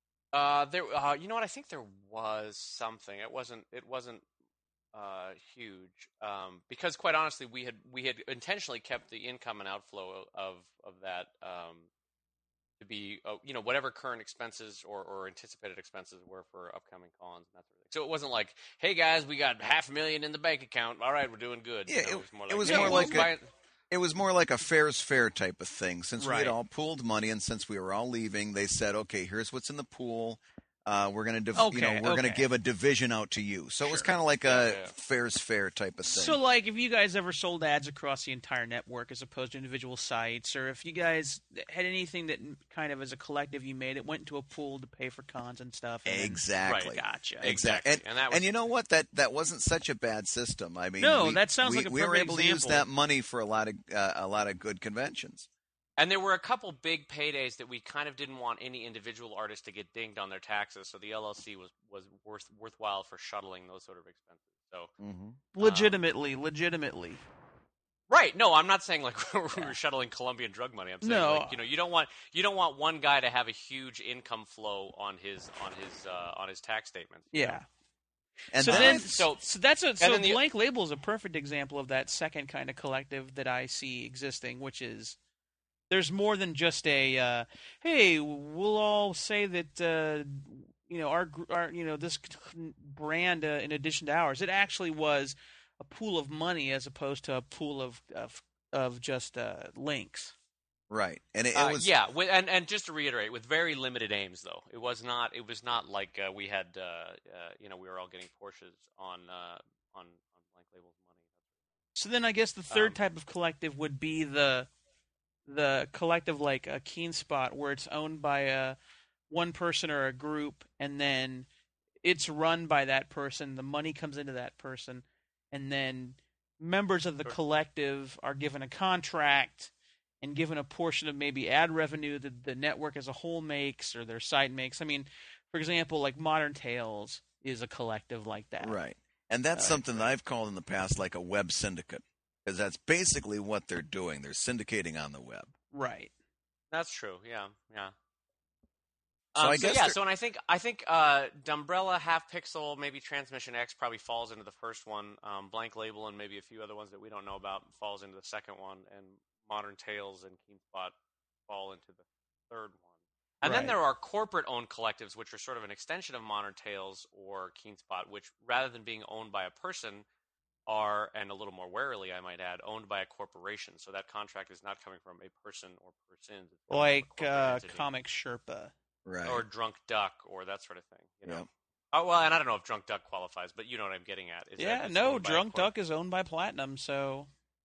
Uh, there. Uh, you know what? I think there was something. It wasn't. It wasn't uh, huge. Um, because quite honestly, we had we had intentionally kept the income and outflow of of that um, to be uh, you know whatever current expenses or, or anticipated expenses were for upcoming cons and that sort of thing. So it wasn't like, hey guys, we got half a million in the bank account. All right, we're doing good. Yeah, You know, it- more it was "Hey, more we'll like a- buy it." It was more like a fair's fair type of thing. Since we Right. had all pooled money and since we were all leaving, they said, "Okay, here's what's in the pool. Uh, we're gonna, div- you Okay, know, we're gonna okay. give a division out to you." So it was Sure. kind of like Yeah, a yeah, yeah. fair's fair type of thing. So like if you guys ever sold ads across the entire network as opposed to individual sites, or if you guys had anything that kind of as a collective you made, it went into a pool to pay for cons and stuff. And then- Exactly. Gotcha. Exactly. Exactly. And, And that was- and you know what? That that wasn't such a bad system. I mean, No, we, that sounds we, like a we were perfect able to use example. that money for a lot of uh, a lot of good conventions. And there were a couple big paydays that we kind of didn't want any individual artist to get dinged on their taxes, so the L L C was, was worth worthwhile for shuttling those sort of expenses. So, Mm-hmm. Legitimately, legitimately. right? No, I'm not saying like we were shuttling Colombian drug money. I'm saying No. like you know you don't want you don't want one guy to have a huge income flow on his on his uh, on his tax statement. you Yeah. know? And so then then, I- so, so that's a so then the- Blank Label is a perfect example of that second kind of collective that I see existing, which is there's more than just a uh, hey, we'll all say that uh, you know our gr- our you know this brand uh, in addition to ours. It actually was a pool of money as opposed to a pool of of, of just uh, links. right, and it, it Uh, was yeah, with, and and just to reiterate, with very limited aims, though it was not it was not like uh, we had uh, uh, you know we were all getting Porsches on uh, on on Blank Label's money. So then I guess the third Um, type of collective would be the the collective like a Keen Spot where it's owned by a one person or a group and then it's run by that person, the money comes into that person, and then members of the Sure. collective are given a contract and given a portion of maybe ad revenue that the network as a whole makes or their site makes. I mean, for example, like Modern Tales is a collective like that. right, and that's Uh, something that I've called in the past like a web syndicate, because that's basically what they're doing. They're syndicating on the web. Right. That's true. Yeah, yeah. So Um, I so guess yeah. there- So and I think I think uh, Dumbrella, Half Pixel, maybe Transmission X probably falls into the first one. Um, Blank Label and maybe a few other ones that we don't know about falls into the second one, and Modern Tales and Keen Spot fall into the third one. And then Right. there are corporate-owned collectives, which are sort of an extension of Modern Tales or Keen Spot, which rather than being owned by a person, are, and a little more warily, I might add, owned by a corporation. So that contract is not coming from a person or persons. It's coming from a Like corporate uh, entity. Comic Sherpa. Right. Or Drunk Duck, or that sort of thing. You know? Yep. Oh, well, and I don't know if Drunk Duck qualifies, but you know what I'm getting at. Is that Yeah, it's no, owned by a Drunk corp- Duck is owned by Platinum, so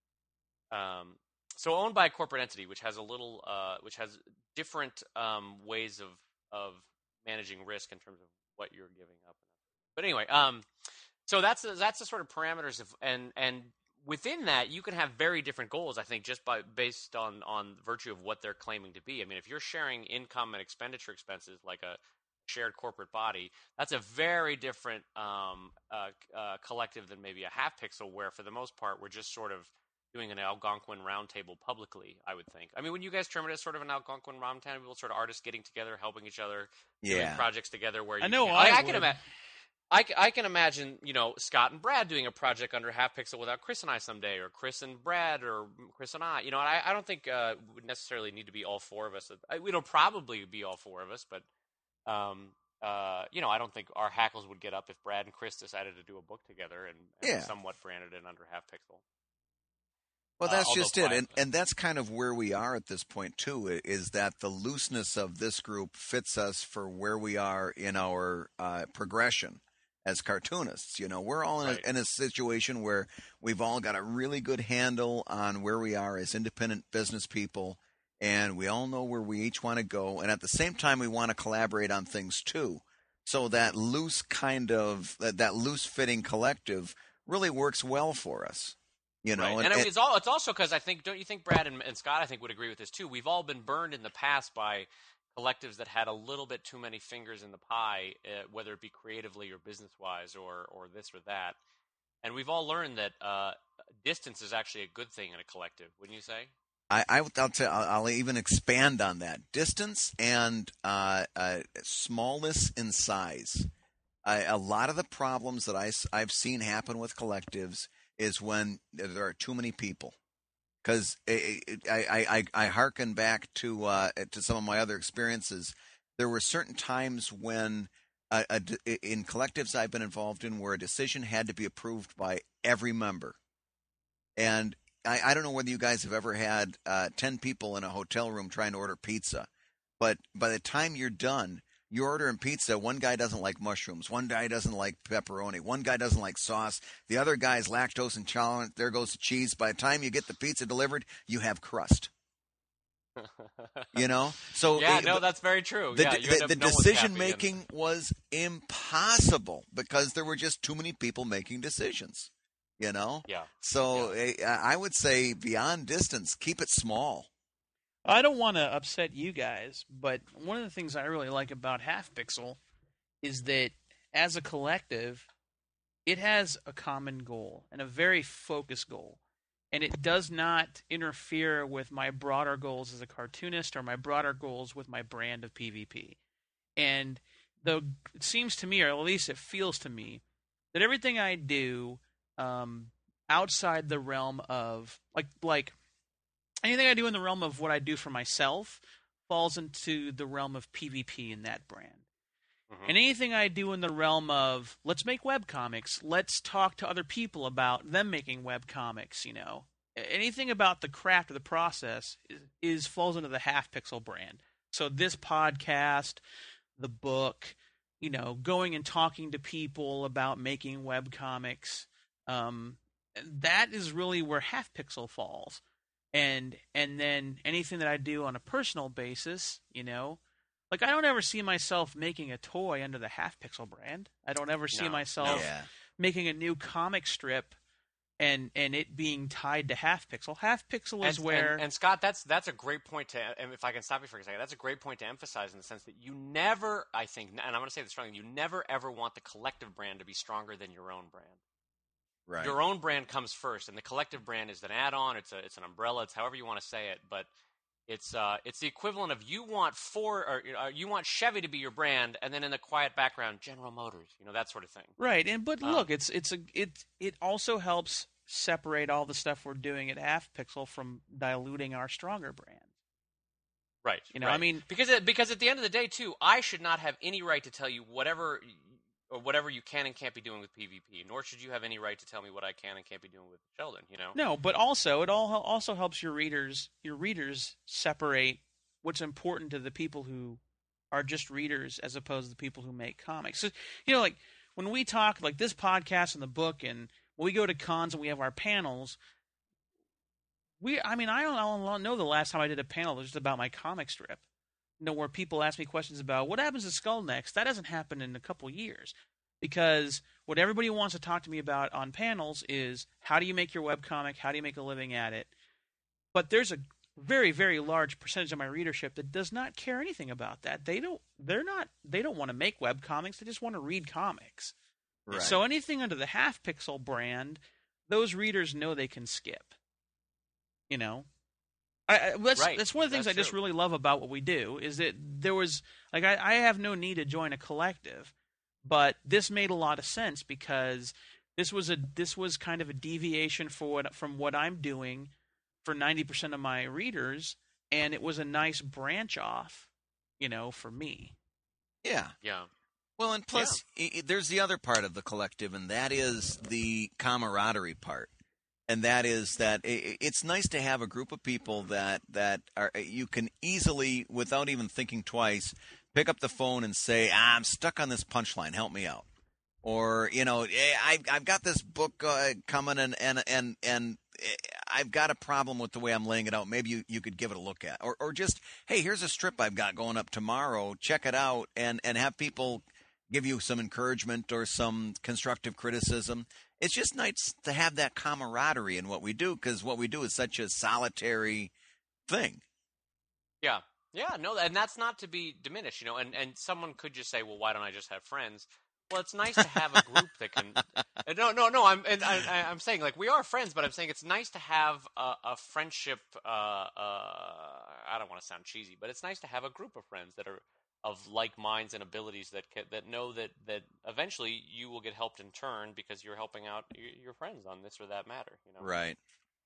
Um, so owned by a corporate entity, which has a little, uh, which has different um, ways of of managing risk in terms of what you're giving up. But anyway, um, so that's the, that's the sort of parameters of, and and within that, you can have very different goals, I think, just by based on, on virtue of what they're claiming to be. I mean, if you're sharing income and expenditure expenses like a shared corporate body, that's a very different um, uh, uh, collective than maybe a Half Pixel, where for the most part we're just sort of doing an Algonquin roundtable publicly, I would think. I mean, when you guys term it as sort of an Algonquin roundtable, sort of artists getting together, helping each other, Yeah. doing projects together, where you I know can, I I, I would. can imagine. I, c- I can imagine, you know, Scott and Brad doing a project under Half Pixel without Chris and I someday, or Chris and Brad, or Chris and I. You know, I, I don't think uh, we would necessarily need to be all four of us. I, we don't probably be all four of us, but, um, uh, you know, I don't think our hackles would get up if Brad and Chris decided to do a book together and, and Yeah. somewhat branded it under Half Pixel. Well, Uh, that's although just it, and quietly. and that's kind of where we are at this point too. i- Is that the looseness of this group fits us for where we are in our uh, progression as cartoonists? You know, we're all in a, Right. in a situation where we've all got a really good handle on where we are as independent business people, and we all know where we each want to go, and at the same time, we want to collaborate on things too. So that loose kind of that, that loose fitting collective really works well for us. You know, Right. And, it's all it's also because I think, don't you think Brad and, and Scott I think would agree with this too? We've all been burned in the past by collectives that had a little bit too many fingers in the pie, uh, whether it be creatively or business wise or or this or that. And we've all learned that uh, distance is actually a good thing in a collective, wouldn't you say? I, I, I'll, tell, I'll, I'll even expand on that. Distance and uh, uh, smallness in size. I, a lot of the problems that I, I've seen happen with collectives is when there are too many people. Because I, I, I, I hearken back to uh, to some of my other experiences. There were certain times when, a, a, in collectives I've been involved in, where a decision had to be approved by every member. And I, I don't know whether you guys have ever had uh, ten people in a hotel room trying to order pizza, but by the time you're done, you're ordering pizza. One guy doesn't like mushrooms. One guy doesn't like pepperoni. One guy doesn't like sauce. The other guy's lactose intolerant. There goes the cheese. By the time you get the pizza delivered, you have crust. You know? So yeah, it- no, that's very true. the, yeah, you the, end up- the no one's decision happy, making was impossible because there were just too many people making decisions. You know? and- yeah. So eh, I would say beyond distance, keep it small. I don't want to upset you guys, but one of the things I really like about Half Pixel is that as a collective, it has a common goal and a very focused goal. And it does not interfere with my broader goals as a cartoonist or my broader goals with my brand of PvP. And though it seems to me, or at least it feels to me, that everything I do um, outside the realm of, like, like, anything I do in the realm of what I do for myself falls into the realm of PvP in that brand. Mhm. And anything I do in the realm of, let's make webcomics, let's talk to other people about them making webcomics, you know. Anything about the craft of the process is, is falls into the Half Pixel brand. So this podcast, the book, you know, going and talking to people about making webcomics, um, that is really where Half Pixel falls. And and then anything that I do on a personal basis, you know, like I don't ever see myself making a toy under the Half Pixel brand. I don't ever see No, myself Yeah. making a new comic strip and and it being tied to Half Pixel. Half Pixel is and, where and, and Scott, that's that's a great point to, and if I can stop you for a second, that's a great point to emphasize in the sense that you never, I think, and I'm going to say this strongly, you never ever want the collective brand to be stronger than your own brand. Right. Your own brand comes first, and the collective brand is an add-on. It's a it's an umbrella. It's however you want to say it, but it's uh it's the equivalent of you want Ford or uh, you want Chevy to be your brand, and then in the quiet background, General Motors, you know, that sort of thing. right. And but Um, look, it's it's a it it also helps separate all the stuff we're doing at Half Pixel from diluting our stronger brand. Right. You know, right. I mean- because it, because at the end of the day, too, I should not have any right to tell you whatever or whatever you can and can't be doing with PvP, nor should you have any right to tell me what I can and can't be doing with Sheldon. You know. No, but also it all also helps your readers your readers separate what's important to the people who are just readers as opposed to the people who make comics. So, you know, like when we talk like this podcast and the book, and when we go to cons and we have our panels, we I mean I don't, I don't know the last time I did a panel that was just about my comic strip. You know, where people ask me questions about what happens to Skull next. That hasn't happened in a couple years because what everybody wants to talk to me about on panels is how do you make your webcomic, how do you make a living at it. But there's a very, very large percentage of my readership that does not care anything about that. They don't. They're not. They don't want to make webcomics. They just want to read comics. Right. So anything under the Half Pixel brand, those readers know they can skip. You know, I, I, that's Right. that's one of the things That's I just true. really love about what we do is that there was like I, I have no need to join a collective, but this made a lot of sense because this was a this was kind of a deviation for what from what I'm doing for ninety percent of my readers, and it was a nice branch off, you know, for me. Yeah. Yeah. Well, and plus, i i there's the other part of the collective, and that is the camaraderie part. And that is that i it's nice to have a group of people that, that are you can easily, without even thinking twice, pick up the phone and say, ah, I'm stuck on this punchline, help me out. Or, you know, hey, I, I've got this book uh, coming, and, and, and, and I've got a problem with the way I'm laying it out. Maybe you, you could give it a look at. Or, or just, hey, here's a strip I've got going up tomorrow. Check it out, and, and have people give you some encouragement or some constructive criticism. It's just nice to have that camaraderie in what we do, because what we do is such a solitary thing. Yeah. Yeah, no, and that's not to be diminished, you know, and, and someone could just say, well, why don't I just have friends? Well, it's nice to have a group that can. No, no, no. I'm, and I, I'm saying like we are friends, but I'm saying it's nice to have a, a friendship. Uh, uh, I don't want to sound cheesy, but it's nice to have a group of friends that are of like minds and abilities that can, that know that that eventually you will get helped in turn because you're helping out your, your friends on this or that matter. You know, Right.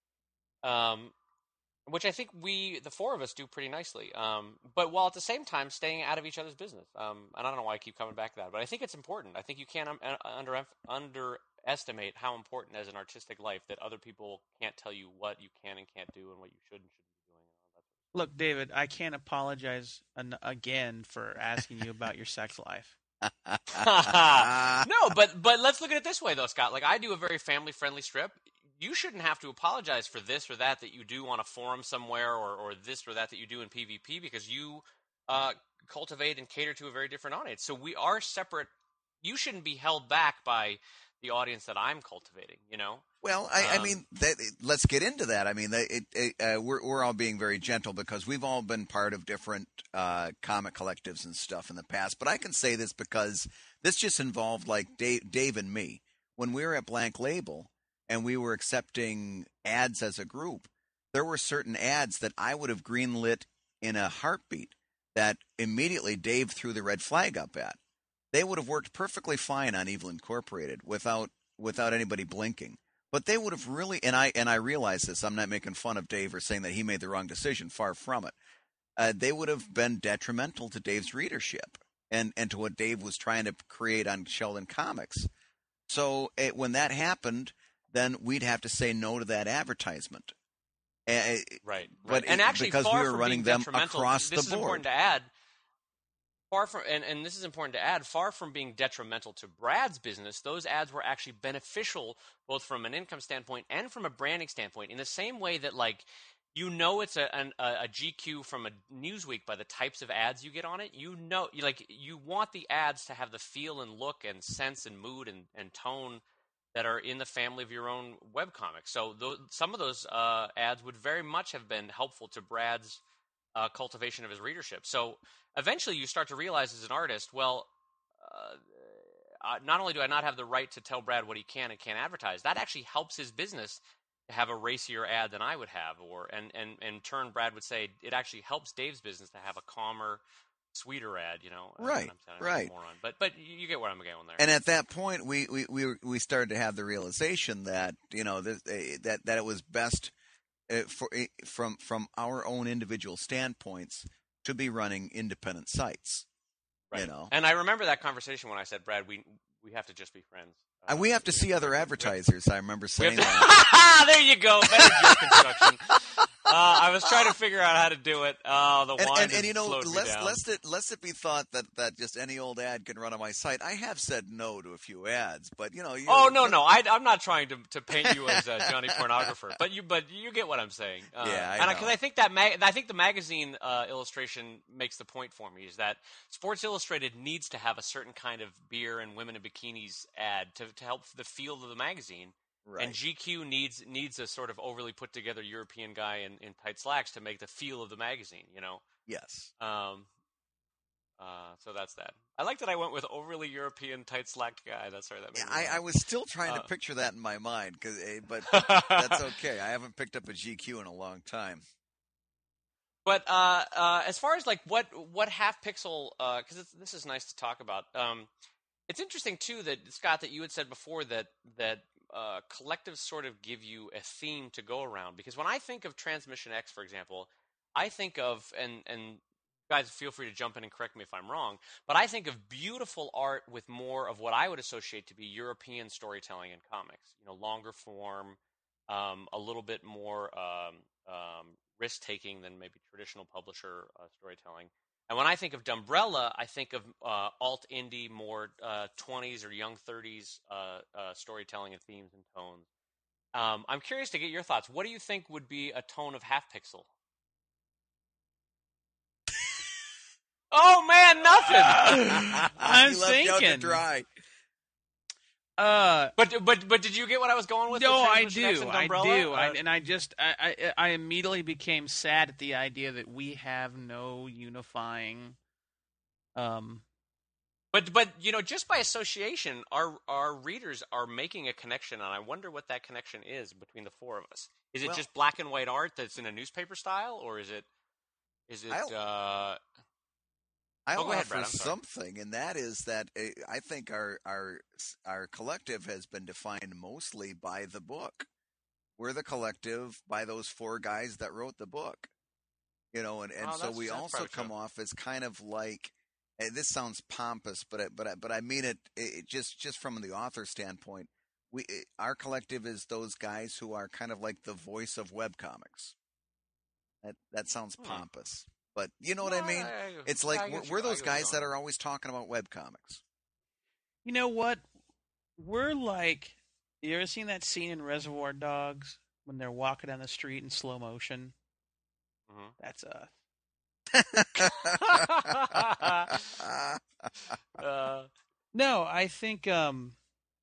Um, which I think we, the four of us, do pretty nicely. Um, but while at the same time staying out of each other's business. Um, and I don't know why I keep coming back to that, but I think it's important. I think you can't um, under underestimate how important as an artistic life that other people can't tell you what you can and can't do and what you should and shouldn't be doing. Look, David, I can't apologize an- again for asking you about your sex life. No, but but let's look at it this way, though, Scott. Like, I do a very family-friendly strip. You shouldn't have to apologize for this or that that you do on a forum somewhere, or, or this or that that you do in PvP, because you uh, cultivate and cater to a very different audience. So we are separate. You shouldn't be held back by the audience that I'm cultivating, you know? Well, I, Um, I mean, that, let's get into that. I mean, it, it, uh, we're we're all being very gentle because we've all been part of different uh, comic collectives and stuff in the past. But I can say this because this just involved like Dave, Dave and me when we were at Blank Label and we were accepting ads as a group. There were certain ads that I would have greenlit in a heartbeat that immediately Dave threw the red flag up at. They would have worked perfectly fine on Evil Incorporated without without anybody blinking. But they would have really, and I and I realize this, I'm not making fun of Dave or saying that he made the wrong decision, far from it. Uh, they would have been detrimental to Dave's readership and, and to what Dave was trying to create on Sheldon Comics. So it, when that happened, then we'd have to say no to that advertisement. Uh, Right. right. But and it- actually, because far we were from running being them detrimental, across this the is important board. to add. Far from, and, and this is important to add, far from being detrimental to Brad's business, those ads were actually beneficial both from an income standpoint and from a branding standpoint, in the same way that, like, you know it's a, an, a, a G Q from a Newsweek by the types of ads you get on it. You know, you, like, you want the ads to have the feel and look and sense and mood and, and tone that are in the family of your own webcomic. So th- some of those uh, ads would very much have been helpful to Brad's uh, cultivation of his readership. So eventually you start to realize as an artist, well, uh, uh, not only do I not have the right to tell Brad what he can and can't advertise, that actually helps his business to have a racier ad than I would have. Or and, and, and in turn, Brad would say it actually helps Dave's business to have a calmer, sweeter ad, you know. Right, I'm sounding right. like a moron. But, but you get where I'm going there. And at that point, we, we, we, we started to have the realization that, you know, that, that, that it was best uh, for, from, from our own individual standpoints to be running independent sites. Right. You know, and I remember that conversation when I said, Brad, we we have to just be friends. Uh, and we have to see other advertisers. I remember saying to, that. There you go. Better joke construction. Uh, I was trying to figure out how to do it. Oh, the And, wine and, and you know, slowed me lest, down. lest it lest it be thought that, that just any old ad can run on my site. I have said no to a few ads, but you know. You, Oh no, no, I, I'm not trying to, to paint you as a Johnny pornographer, but you, but you get what I'm saying. Uh, Yeah, I and know. because I, I think that mag, I think the magazine uh, illustration makes the point for me is that Sports Illustrated needs to have a certain kind of beer and women in bikinis ad to, to help the feel of the magazine. Right. And G Q needs needs a sort of overly put together European guy in, in tight slacks to make the feel of the magazine, you know. Yes. Um, uh, so that's that. I like that I went with overly European tight slacked guy. That's right. That made Yeah, me I, laugh. I was still trying to Uh, picture that in my mind, cause, eh, but that's okay. I haven't picked up a G Q in a long time. But uh, uh, as far as like what what half pixel, because this is nice to talk about. Um, it's interesting too that Scott, that you had said before that that uh, collectives sort of give you a theme to go around. Because when I think of Transmission X, for example, I think of and and guys, feel free to jump in and correct me if I'm wrong. But I think of beautiful art with more of what I would associate to be European storytelling in comics. You know, longer form, um, a little bit more um, um, risk taking than maybe traditional publisher uh, storytelling. And when I think of Dumbrella, I think of uh, alt indie, more uh, twenties or young thirties uh, uh, storytelling and themes and tones. Um, I'm curious to get your thoughts. What do you think would be a tone of half pixel? Oh man, nothing. I'm You left you out to thinking. dry. Uh, But but but did you get what I was going with? no, with I Transmission X do, and I Dumbrella? do, I, Uh, and I just, I, I, I immediately became sad at the idea that we have no unifying. Um, But but you know, just by association, our our readers are making a connection, and I wonder what that connection is between the four of us. Is it Well- just black and white art that's in a newspaper style, or is it is it? I'll- Uh, I'll Oh, go ahead, offer Brad, I'm sorry. something, and that is that uh, I think our our our collective has been defined mostly by the book. We're the collective by those four guys that wrote the book, you know, and, and Oh, so that's- we that's also probably come true. off as kind of like. And this sounds pompous, but I, but I, but I mean it, it just just from the author standpoint. We it, our collective is those guys who are kind of like the voice of webcomics. That that sounds Hmm. pompous, but you know what no, I mean. I- I- It's I like get we're, you- we're I those get what you're guys that going are always talking about webcomics. you know what? We're like, you ever seen that scene in Reservoir Dogs when they're walking down the street in slow motion? Mhm. That's us. uh, No, I think um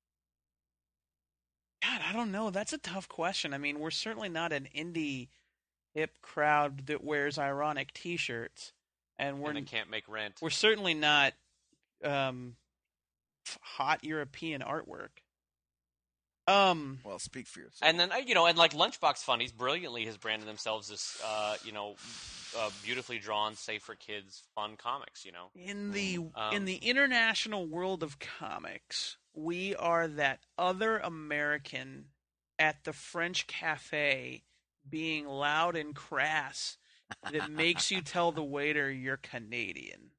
God, I don't know. That's a tough question. I mean, we're certainly not an indie hip crowd that wears ironic t-shirts, and we're and they can't make rent. we're certainly not um f- hot European artwork. Um Well, speak for yourself. And then uh, you know, and like Lunchbox Funnies brilliantly has branded themselves as uh, you know, uh, beautifully drawn, safe for kids, fun comics. You know, in the Um, in the international world of comics, we are that other American at the French cafe being loud and crass that makes you tell the waiter you're Canadian.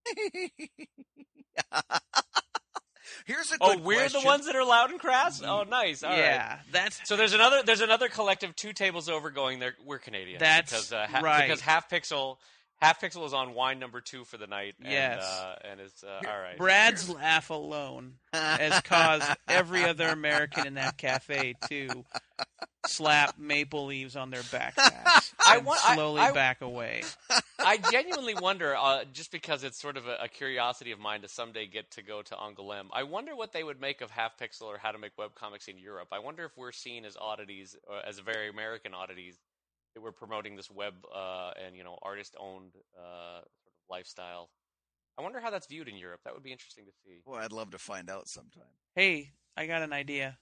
Here's a oh, good we're question. the ones that are loud and crass. Oh, nice. All right. yeah, that's So there's another there's another collective two tables over going there. We're Canadian. That's because, uh, ha- right. Because Half Pixel Half Pixel is on wine number two for the night. Yes. And, uh, and it's uh, all right. Brad's laugh alone has caused every other American in that cafe to slap maple leaves on their backpacks I and want- I- slowly I- back away. I genuinely wonder, uh, just because it's sort of a, a curiosity of mine to someday get to go to Angoulême, I wonder what they would make of Half Pixel or how to make webcomics in Europe. I wonder if we're seen as oddities, uh, as very American oddities, that we're promoting this web uh, and you know artist-owned uh, sort of lifestyle. I wonder how that's viewed in Europe. That would be interesting to see. Boy, I'd love to find out sometime. Hey, I got an idea.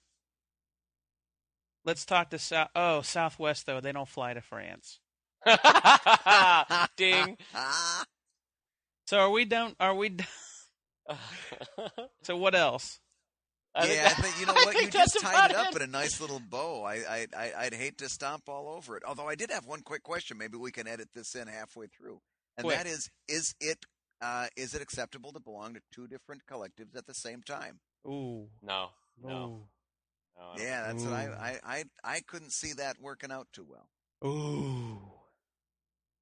Let's talk to South. Oh, Southwest though they don't fly to France. Ding. Ah, So are we done? Are we? Done? So what else? I think yeah, I that- think you know I what. You think just that's tied it about up in a nice little bow. I, I, I, I'd hate to stomp all over it. Although I did have one quick question. Maybe we can edit this in halfway through, and Quick. that is: is it, uh, is it acceptable to belong to two different collectives at the same time? Ooh, No, no, ooh, no. I don't Yeah, that's what Ooh. I, I, I, I couldn't see that working out too well. ooh.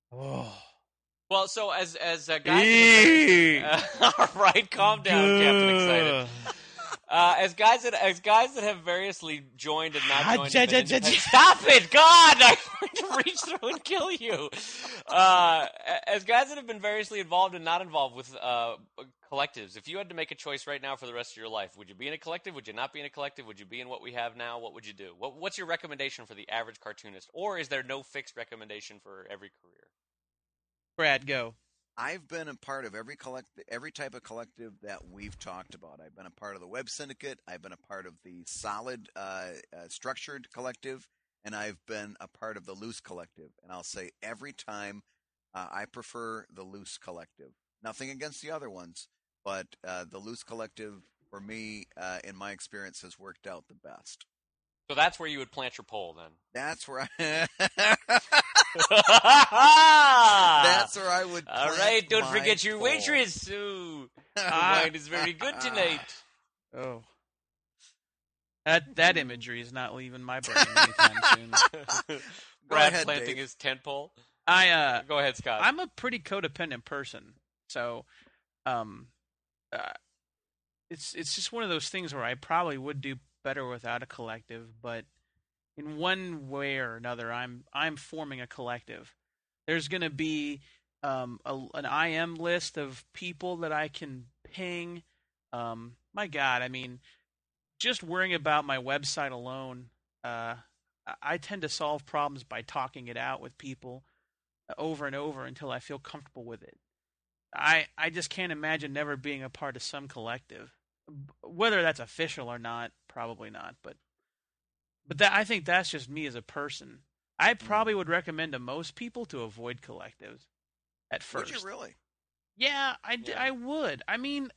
Oh. Well, so as as uh, guys, that have, uh, all right, calm down, Captain Excited. Uh, as guys that as guys that have variously joined and not joined, and been independent- stop it, God! I'm going to reach through and kill you. Uh, as guys that have been variously involved and not involved with uh, collectives, if you had to make a choice right now for the rest of your life, would you be in a collective? Would you not be in a collective? Would you be in what we have now? What would you do? What, what's your recommendation for the average cartoonist, or is there no fixed recommendation for every career? Brad, go. I've been a part of every collect, every type of collective that we've talked about. I've been a part of the Web Syndicate. I've been a part of the solid, uh, uh, structured collective, and I've been a part of the loose collective. And I'll say every time, uh, I prefer the loose collective. Nothing against the other ones, but uh, the loose collective, for me, uh, in my experience, has worked out the best. So that's where you would plant your pole, then. That's where I. That's where I would. All right, don't my forget your pole. waitress. Ooh, the wine is very good tonight. Oh, that that imagery is not leaving my brain anytime soon. Brad ahead, planting Dave. his tent pole. I uh, Go ahead, Scott. I'm a pretty codependent person, so um, uh, it's it's just one of those things where I probably would do better without a collective, but in one way or another, I'm I'm forming a collective. There's going to be um, a, an I M list of people that I can ping. Um, my God, I mean, just worrying about my website alone, uh, I- I tend to solve problems by talking it out with people over and over until I feel comfortable with it. I I just can't imagine never being a part of some collective, whether that's official or not. Probably not, but but that I think that's just me as a person. I probably would recommend to most people to avoid collectives at first. Would you really? Yeah, I, d- Yeah. I would. I mean,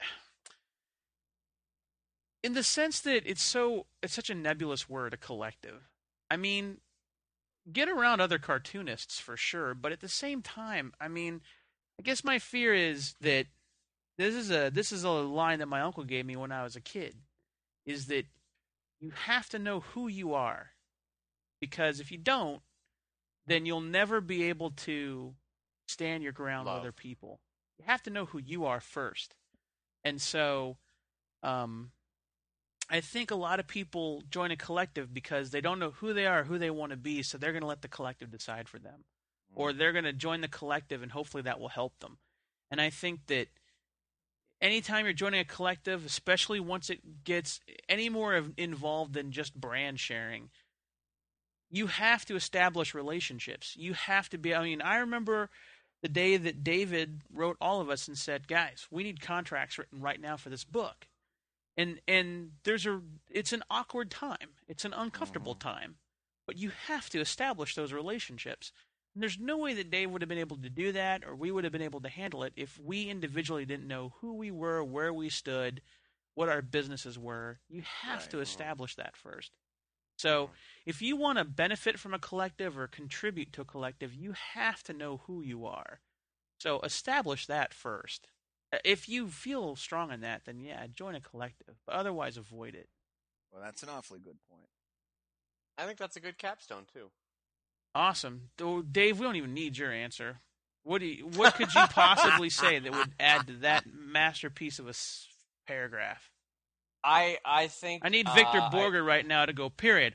in the sense that it's so it's such a nebulous word, a collective. I mean, get around other cartoonists for sure, but at the same time, I mean, I guess my fear is that this is a this is a line that my uncle gave me when I was a kid, is that you have to know who you are, because if you don't, then you'll never be able to stand your ground Love. with other people. You have to know who you are first. And so um, I think a lot of people join a collective because they don't know who they are, who they want to be, so they're going to let the collective decide for them. Or they're going to join the collective, and hopefully that will help them. And I think that anytime you're joining a collective, especially once it gets any more of- involved than just brand sharing, you have to establish relationships. You have to be, I mean, I remember the day that David wrote all of us and said, guys, we need contracts written right now for this book. And and there's a it's an awkward time. It's an uncomfortable time. But you have to establish those relationships. And there's no way that Dave would have been able to do that, or we would have been able to handle it if we individually didn't know who we were, where we stood, what our businesses were. You have Right. to establish that first. So if you want to benefit from a collective or contribute to a collective, you have to know who you are. So establish that first. If you feel strong in that, then yeah, join a collective. But otherwise, avoid it. Well, that's an awfully good point. I think that's a good capstone too. Awesome, oh, Dave. We don't even need your answer. What do you, what could you possibly say that would add to that masterpiece of a s- paragraph? I I think I need Victor uh, Borger right now to go. Period.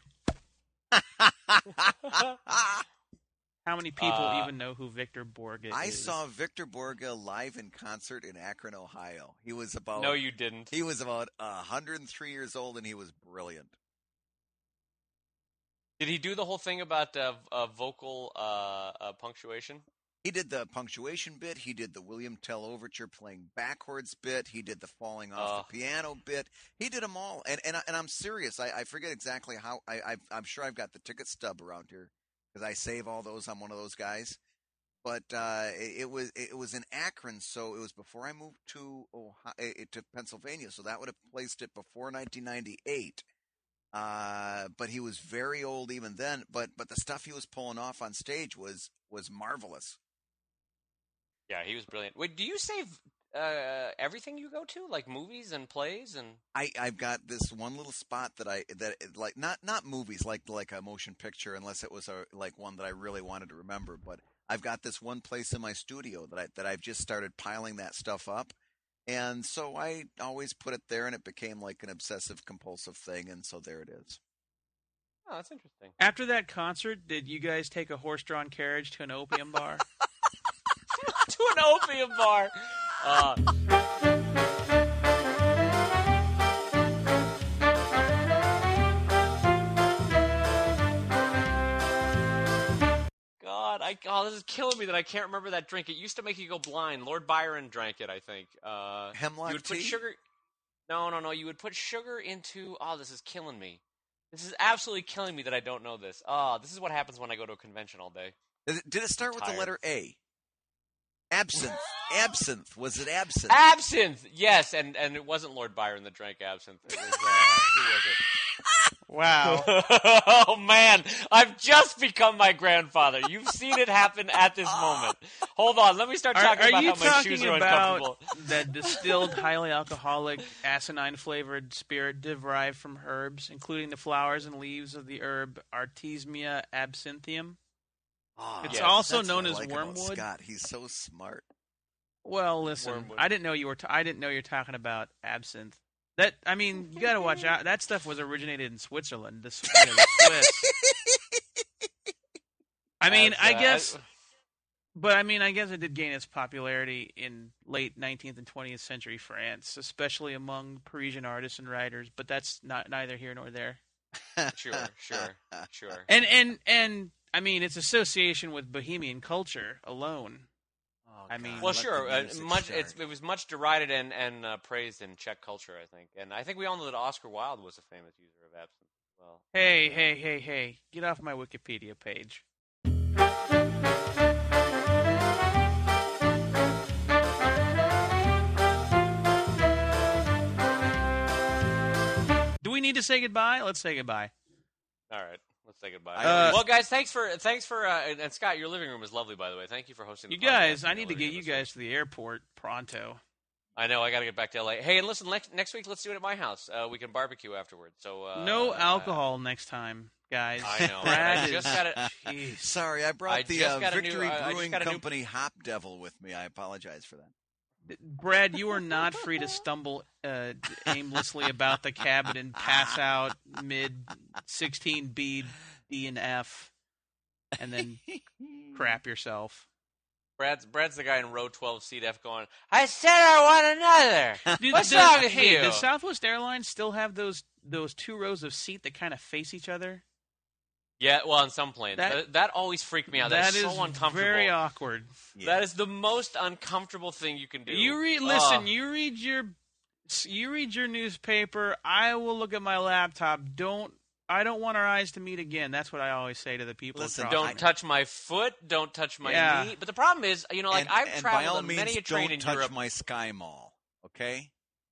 I- How many people Uh, even know who Victor Borger I is? saw Victor Borga live in concert in Akron, Ohio. He was about no, you didn't. he was about one hundred three years old, and he was brilliant. Did he do the whole thing about uh, uh, vocal uh, uh, punctuation? He did the punctuation bit. He did the William Tell Overture playing backwards bit. He did the falling off Oh. the piano bit. He did them all. And and, I, and I'm serious. I, I forget exactly how. I, I I'm sure I've got the ticket stub around here because I save all those. I'm one of those guys. But uh, it, it was it was in Akron, so it was before I moved to Ohio, to Pennsylvania. So that would have placed it before nineteen ninety-eight. Uh, but he was very old even then. But but the stuff he was pulling off on stage was was marvelous. Yeah, he was brilliant. Wait, do you save uh, everything you go to, like movies and plays and? I, I've got this one little spot that I that like not not movies like like a motion picture unless it was a like one that I really wanted to remember, but I've got this one place in my studio that I that I've just started piling that stuff up. And so I always put it there, and it became like an obsessive compulsive thing, and so there it is. Oh, that's interesting. After that concert, did you guys take a horse-drawn carriage to an opium bar? To an opium bar. Uh, God, I oh, this is killing me that I can't remember that drink. It used to make you go blind. Lord Byron drank it, I think. Uh, Hemlock you would put tea? sugar. No, no, no. You would put sugar into. Oh, this is killing me. This is absolutely killing me that I don't know this. Oh, this is what happens when I go to a convention all day. Did it, did it start with Tired. the letter A? Absinthe. Absinthe. Was it absinthe? Absinthe, yes, and, and it wasn't Lord Byron that drank absinthe. It was, uh, who was Wow. it? Oh, man, I've just become my grandfather. You've seen it happen at this moment. Hold on, let me start Are, talking are about you how my shoes talking are about uncomfortable. that distilled, highly alcoholic, asinine-flavored spirit derived from herbs, including the flowers and leaves of the herb Artemisia absinthium? Oh, It's Yes. also that's known what I as like about wormwood. Scott, he's so smart. Well, listen, Wormwood. I didn't know you were. T- I didn't know you're talking about absinthe. That I mean, you got to watch out. That stuff was originated in Switzerland. The, Sw- you know, the Swiss. I mean, As, I uh, guess, as- but I mean, I guess it did gain its popularity in late nineteenth and twentieth century France, especially among Parisian artists and writers. But that's not neither here nor there. Sure, sure, sure. And and and I mean, its association with Bohemian culture alone. Oh, I mean- God, Well, let sure. the Uh, music much start. it's, it was much derided and and uh, praised in Czech culture, I think, and I think we all know that Oscar Wilde was a famous user of absinthe as well. Hey, hey, hey, hey! Get off my Wikipedia page. Do we need to say goodbye? Let's say goodbye. All right, let's say goodbye. Uh, well, guys, thanks for thanks for uh, and, and Scott, your living room is lovely, by the way. Thank you for hosting. You the guys, podcast I in need the to living get room you this guys to the airport pronto. week. I know. I got to get back to L A. Hey, and listen, next, next week let's do it at my house. Uh, we can barbecue afterwards. So uh, No uh, alcohol next time, guys. I know. Brad I is- just got it. Jeez. Sorry, I brought I the just uh, got a new- Victory I- I just Brewing got a new- Company Hop Devil with me. I apologize for that. Brad, you are not free to stumble uh, aimlessly about the cabin and pass out mid sixteen B, D, and F, and then crap yourself. Brad's Brad's the guy in row twelve, seat F, going. I said I want another. Dude, What's the- wrong with hey, you? does Southwest Airlines still have those those two rows of seat that kind of face each other? Yeah, well, on some planes, That- that, that always freaked me out. that That's is so uncomfortable. very awkward. That is the most uncomfortable thing you can do. You read, listen, Ugh. you read your you read your newspaper. I will look at my laptop. Don't I don't want our eyes to meet again. That's what I always say to the people. Listen, across Don't the- touch my foot. Don't touch my Yeah. knee. But the problem is, you know, like and, I've and by traveled all on means, many a train don't in touch Europe. my Sky Mall, okay?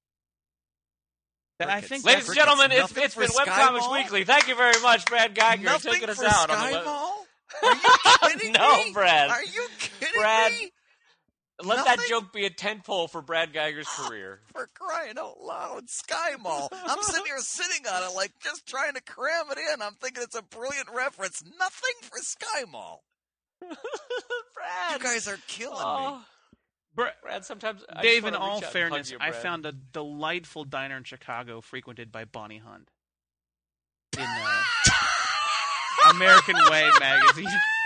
I Crickets. think Ladies that's- and gentlemen, it's, Nothing it's for been Sky Webcomics Mall? Weekly. Thank you very much, Brad Geiger, Nothing taking us for out on Sky the web. Mall? Are you kidding No, me? Brad. Are you kidding Brad. me? Let that Nothing? joke be a tentpole for Brad Geiger's career. For crying out loud, Sky Mall. I'm sitting here sitting on it like just trying to cram it in. I'm thinking it's a brilliant reference. Nothing for Sky Mall. Brad. You guys are killing me. Oh, Br- Brad, sometimes I Dave, just in wanna all reach out and fairness, hug you, I Brad. found a delightful diner in Chicago frequented by Bonnie Hunt in uh, American Way magazine.